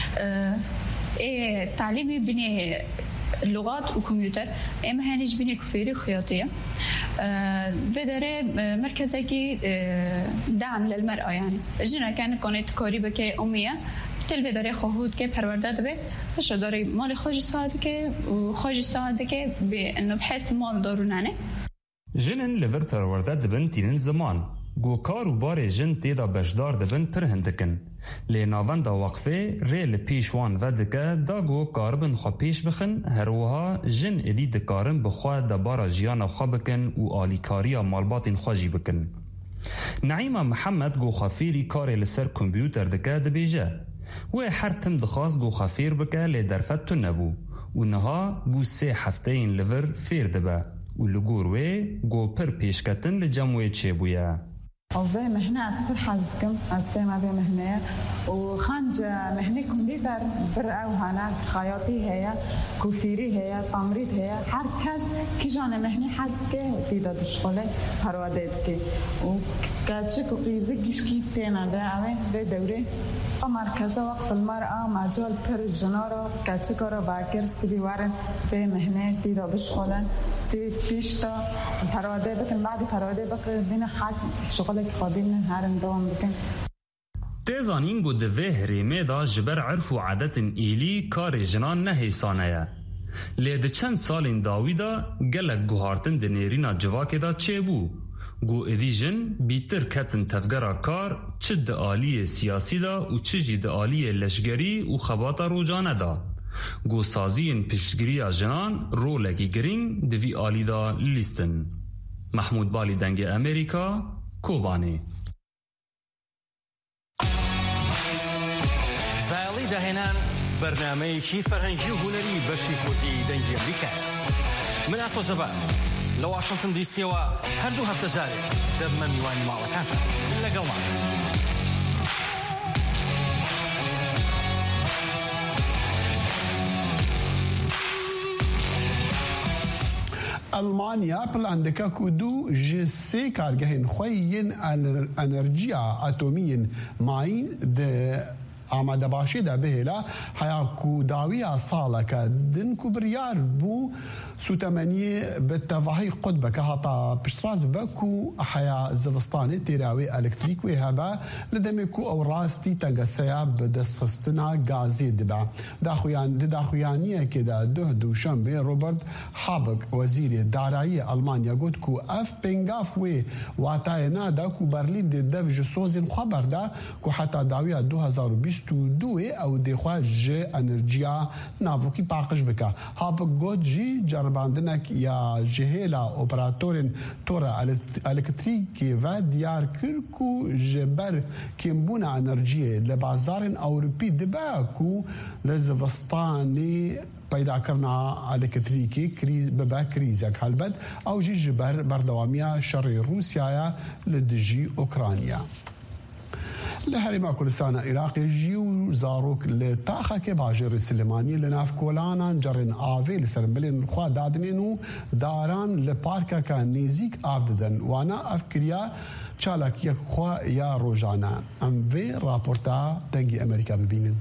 ايه تعليمي بني اللغات وكمبيوتر ايه مهنيش بني كفيري وخياطيه بدر مركزي دعم للمرأة يعني جنا كان كانت كاريبك اميه تل بدر خهود که پرورده دبه باشه داری مال خوش ساعده که و خوش ساعده که به انه بحث مال دارونانه جنن لور پرورده دبن تینن زمان گو کار و بار جن تیدا بشدار دبن پر هندکن لی ناوان دا وقفه ریل پیشوان ودکه دا گو کاربن خوا پیش بخن هروها جن ادی دکارن بخوا دا بارا جیانا خوا بکن و آلیکاریا مالباتین خواجی بکن نعیمه محمد گو خافیری کار لسر کمپیوتر دکه دبیجه و هر تم دخواست گو خافیر بکه لی درفت تو نبو و نها بو سه هفته این لور فیر دبه و لگوروی گو پر پیشکتن لجموی چه بویا او زي مهنة أسفر حزكم أستمع بمهنة وخانج مهنة كمبيوتر فرقة وهنا خياطي هي كوفيري هي تمريض هي هركز كي جانا مهنة حزكة وتيدا تشغله هروادتك وكاتشك وقيزك كيشكي تينا ده أوي ده دوري مركز وقف المرأة مجال پر جنارا كاتشكارا باكر سبيوارن في مهنة تيدا بشغلن سي بيشتا هرواده بكن بعد هرواده بكن دين خد شغل خادمين هرم دوام بکن. تیزانین گو دوه هریمه دا جبر عرف و عادت ایلی کار جنان نهیسانه لیده چند سالین داوی دا گلک گوهارتن دنیرینا جواک دا چه بو گو ادی جن بیتر کتن تفگرا کار چه ده آلی سیاسی دا و چه جی ده آلی لشگری و خباتا روجانه دا گو سازین پشتگیری جنان رو لگی گرینگ دوی آلی دا لیستن. محمود بالی دنگ امریکا کوبانی زایلی دهنان برنامه‌ی فرهنگی و هنری بەشی کوردی دەنگی ئەمریکا من ئاسۆ جەبار لە واشنگتن دی سیەوە هەردوو هەفتە جارێک دەبمە میوانی ماڵەکانتان لەگەڵمان. ألمانيا بلاندكا كودو جسي كارجهن خوين الانرجيا اتوميين ماين د آماده باشی ده بهلا حیا کو داویا ساله که دن کو بریار بو سوتمنی بالتفاهی قطبه که هتا پشتراز بکو حیا زوستانی تیراوی الکتریک و هبا لدمی کو او راستی تنگسیا بدست خستنا گازی دبا داخویان داخویانیه که ده ده دوشنبه روبرت هابک وزیر دارایی آلمانیا گفت کو اف پنگاف و واتاینا دا کو برلین ده دفج سوزین خبر ده کو حتی داویا دو هزار و بیست و دو او دخوا ج انرژیا ناوکی پاکش بکا هابک گفت جی جرباندنک یا جهلا اپراتورن تورا الکتریکی و دیار کرکو جبر کمبونا انرژی لبازارن اوروپی دبا کو لزوستانی پیدا کرنا الکتریکی کریز ببا کریزک هلبد او جی جبر بردوامیا شر روسیا لدجی اوکرانیا لهرما كردستان عراقي جيو زاروك لتاخك باجر السليماني لناف كولانا جرن آفي لسرمبلين خوا دادنينو داران لباركا كان نيزيك آفددن وانا أفكريا چالك يك خوا يا روجانا ام في رابورتا دنگي أمريكا ببينن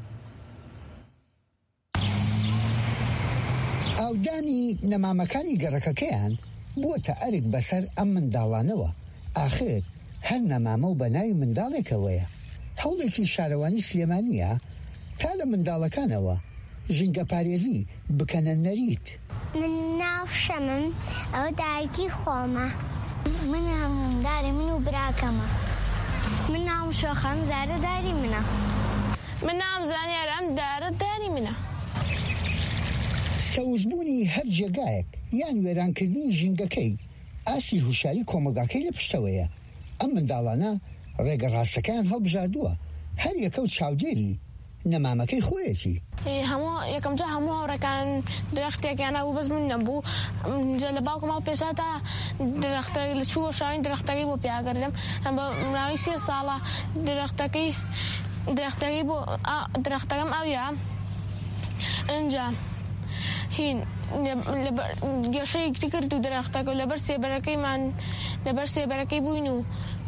او داني نما مكاني گرككيان بوتا أرق بسر أم من دالانوا آخر هل نمامو بناي من دالك ويا هەوڵێکی شارەوانی سلێمانیە تا لە منداڵەکانەوە ژینگە پارێزی بکەنە نەریت. من ناو شەمم ئەوە دایکی خۆمە من هەمونداری من و براکەمە من ناوم شۆخەم زارە داری منە من ناوم زانیارەم دارە داری منە. سەوزبوونی هەر جێگایەک یان وێرانکردنی ژینگەکەی ئاستی هوشاری کۆمەلگاکەی لە پشتەوەیە ئەم منداڵانە ڕێگە ڕاستەکان هەڵبژاردووە هەر یەکە و چاودێری نەمامەکەی خۆیەتی هەموو یەکەم جا هەموو هاوڕێکان درەختێکیانە و بەس من نەبوو جا لە باوکم هەڵ پێشا تا درەختە لە چووە شاوین درەختەکەی بۆ پیاگەردم هەم بە ماوەی سێ ساڵە درەختەکەی درەختەکەی بۆ درەختەکەم ئەویە ئەنجا هین گەشەیەکی کرد و درەختەکە و لەبەر سێبەرەکەیمان لەبەر سێبەرەکەی بووین و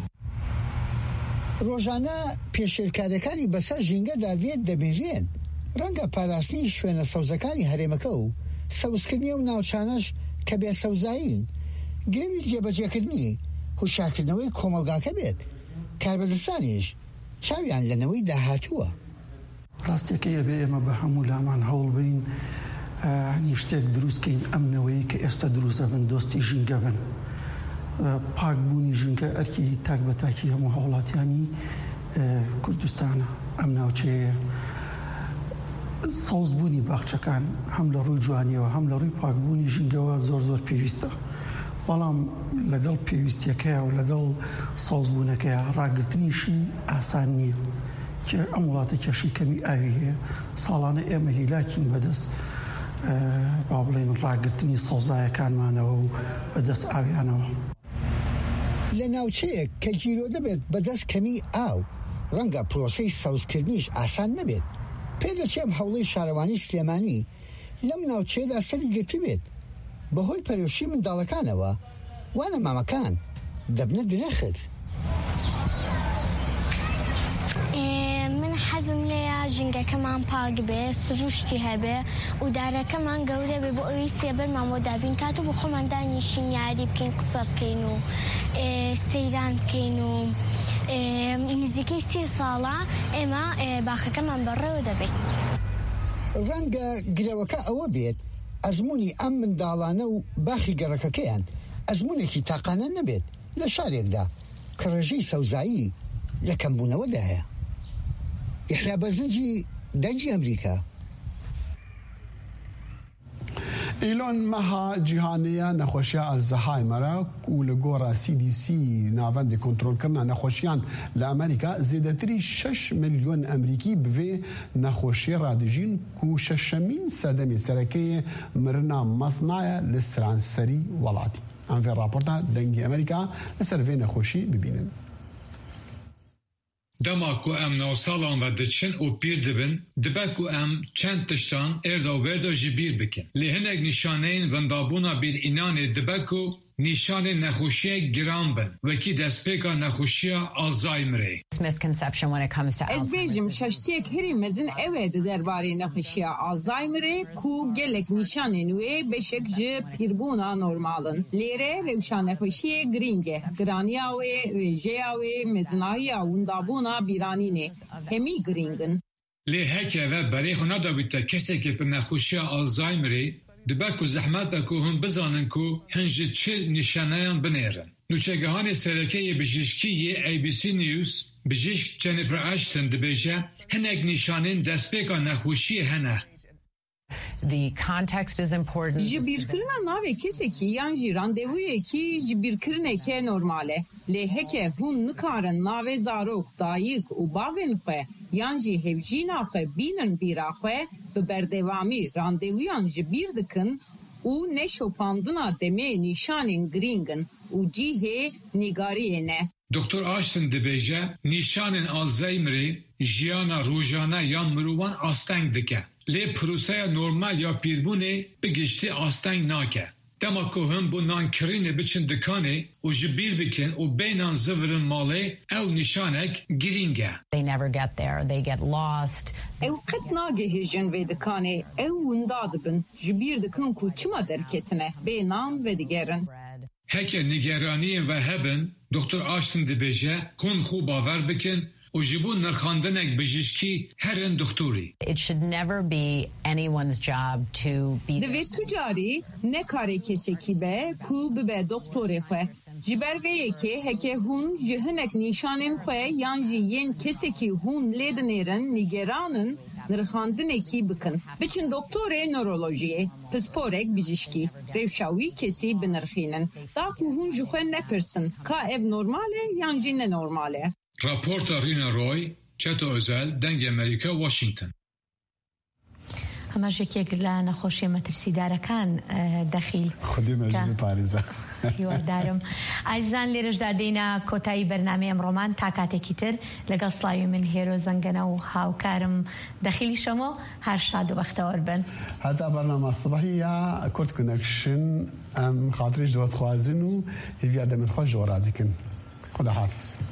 ڕۆژانە پێشێرکاریەکانی بەسەر ژینگەدا لێت دەبینرێن ڕەنگە پاراستنی شوێنە سەوزەکانی هەرێمەکە و سەوزکردنی و ناوچانەش کە بێ سەوزایین گرێوی جێبەجێکردنی هوشارکردنەوەی کۆمەلگاکە بێت کاربەدەستانیش چاویان لەنەوەی داهاتووە ڕاستیەکەیە بێ ئێمە بە هەموو لامان هەوڵ بین هەنی شتێک دروستکەین ئەمنەوەی کە ئێستا دروستە بن دۆستی ژینگە بن پاکبوونی ژینگە ئەرکی تاک بە تاکی هەموو هەوڵاتیانی کوردستانە ئەم ناوچەیە سەوزبوونی باخچەکان هەم لە ڕووی جوانیەوە هەم لە ڕووی پاکبوونی ژینگەوە زۆر زۆر پێویستە بەڵام لەگەڵ پێویستیەکەیە و لەگەڵ سەوزبوونەکەیە ڕاگررتنیشی ئاسان نییە کە ئەم وڵاتە کێشی کەمی ئاوی هەیە ساڵانە ئێمە هیلاکین بەدەست با بڵێن ڕاگررتنی سەوزایەکانمانەوە و بەدەست ئاویانەوە لە ناوچەیەک کە گیرۆ دەبێت بەدەست کەمی ئاو ڕەنگە پرۆسەی سەوزکردنیش ئاسان نەبێت پێ دەچێم هەوڵەی شارەوانی سلێمانی لەم ناوچەیەدا سەری گرتی بێت بەهۆی پەرۆشی منداڵەکانەوە وانە مامەکان دەبنە درەخت من حەزم لێیە ژینگەکەمان پاک بێ سروشتی هەبێ و دارەکەمان گەورە بێ بۆ ئەوی سێبەر مامۆدابین کاتو بۆ خۆمان دانیشین یاری بکەین قسە بکەین و سەیران بکەین و نزیکەی سێ ساڵە ئێمە باخەکەمان بەڕێوە دەبێت ڕەنگە گرەوەکە ئەوە بێت ئەزمموی ئەم منداڵانە و باخی گەڕەکەکەیان ئەزمونێکی تاقانە نەبێت لە شارێکدا کە ڕێژەی سەوزایی لە کەمبوونەوەدایە یحیا بەرزنجی دەنگی ئەمریکا ئیلۆن مەها جیهانەیە نەخۆشیە ئەلزەهایمەرە و لە گۆڕە سی دی سی ناوەندی کۆنتڕۆلکردنا نەخۆشیان لە ئەمریکا زێدەتری شەش ملیۆن ئەمریکی بوێ نەخۆشیە ڕادژین و شەشەمین سەدەمی سەرەکەی مرنا مەسنایە لە سرانسەری وڵاتی ئەمڤێ راپۆرتە دەنگی ئەمریکا لەسەر vê نەخۆشی ببینن دما ku em navsalan ve diçin û pîr dibin dibe ku em çend tiştan erda û berda jî bîr bikin. Lê hinek nîşaneyên vindabûna bîrînanê dibe ku nîşanên nexweşiyê giran bin wekî destpêka nexweşiya Alzheimerê. Ez bêjim şeştiyek herî mezin ew e di derbarê nexweşiya Alzheimerê ku gelek nîşanên wê beşek ji pîrbûna normalin. Lêre rewşa nexweşiyê giring e. Giraniya wê, wêjeya wê, mezinahiya windabûna bîranînê hemî giringin. Lê heke ve berê xwe nadawîte kesekê bi nexweşiya Alzheimerê dibe ku zehmet be ku hûn bizanin ku hin ji çi nîşaneyan binêrin. Nûçegehanê serekeyê bijîşkiyê A B C News bijîşk Jennifer Ashton dibêje hinek nîşanên destpêka nexweşiyê hene. The context is important. Ji bîrkirina navê kesekî yan jî randevûyekî ji bîrkirinekê normal e. Lê heke hûn nikarin navê zarok, dayîk û bavên xwe yan jî hevjîna xwe bînin bîra xwe bi berdewamî randevûyan ji bîr dikin û neşopandina demê nîşanên giringin û cihê nîgariyê ne. Doktor Ashton dibêje nîşanên Alzheimerê jiyana rojane yan mirovan asteng dike. Lê proseya normal ya pîrbûnê bi giştî asteng nake. Dema ku hûn bu nankirinê biçin dikanê û ji bîr bikin û bêhnan zivirin malê ew nîşanek giring e. They never get there, they get lost. Ew qet nagehêjin vê dikanê, ew winda dibin, ji bîr dikin ku çima derketine, bêhnan ve digerin. Heke nîgeraniyên ve hebin, Doktor Ashton dibêje hûn xwe bawer bikin û ji bo nirxandinek bijîşkî herin doktorî. It should never be anyone's job to be. Divê tu carî nekarê kesekî be ku bibe doktorê xwe. Ji ber vê yekê heke hûn ji hinek nîşanên xwe yan jî yên kesekî hûn lê dinêrin nîgeranin nirxandinekî bikin. Biçin doktorê nörolojiyê, pisporek bijîşkî, rewşa wî kesî binirxînin. Da ku hûn ji xwe nepirsin ka ev normal e yan jî nenormal e. راپورتا رینا روی چتو ازل دنگ امریکا واشنگتن. ئەمەش یەکێک لە نەخۆشیە مەترسیدارەکان دەخیل خودی مەژنی پارێزە هیوادارم. ئازیزان لێرەشدا دێینە کۆتایی بەرنامەی ئەمڕۆمان تا کاتێکی تر لەگەڵ سڵاوی من هێرۆ زەنگەنە و هاوکارم دەخیلی شەمۆ هەر شاد و بەختەوەر بن. هەتا بەرنامە سبەحیە کورد کنەکشن ئەم خاتریش دۆتخوازن و هیویادە من خۆش جۆڕا دیکن. خدا حافظ.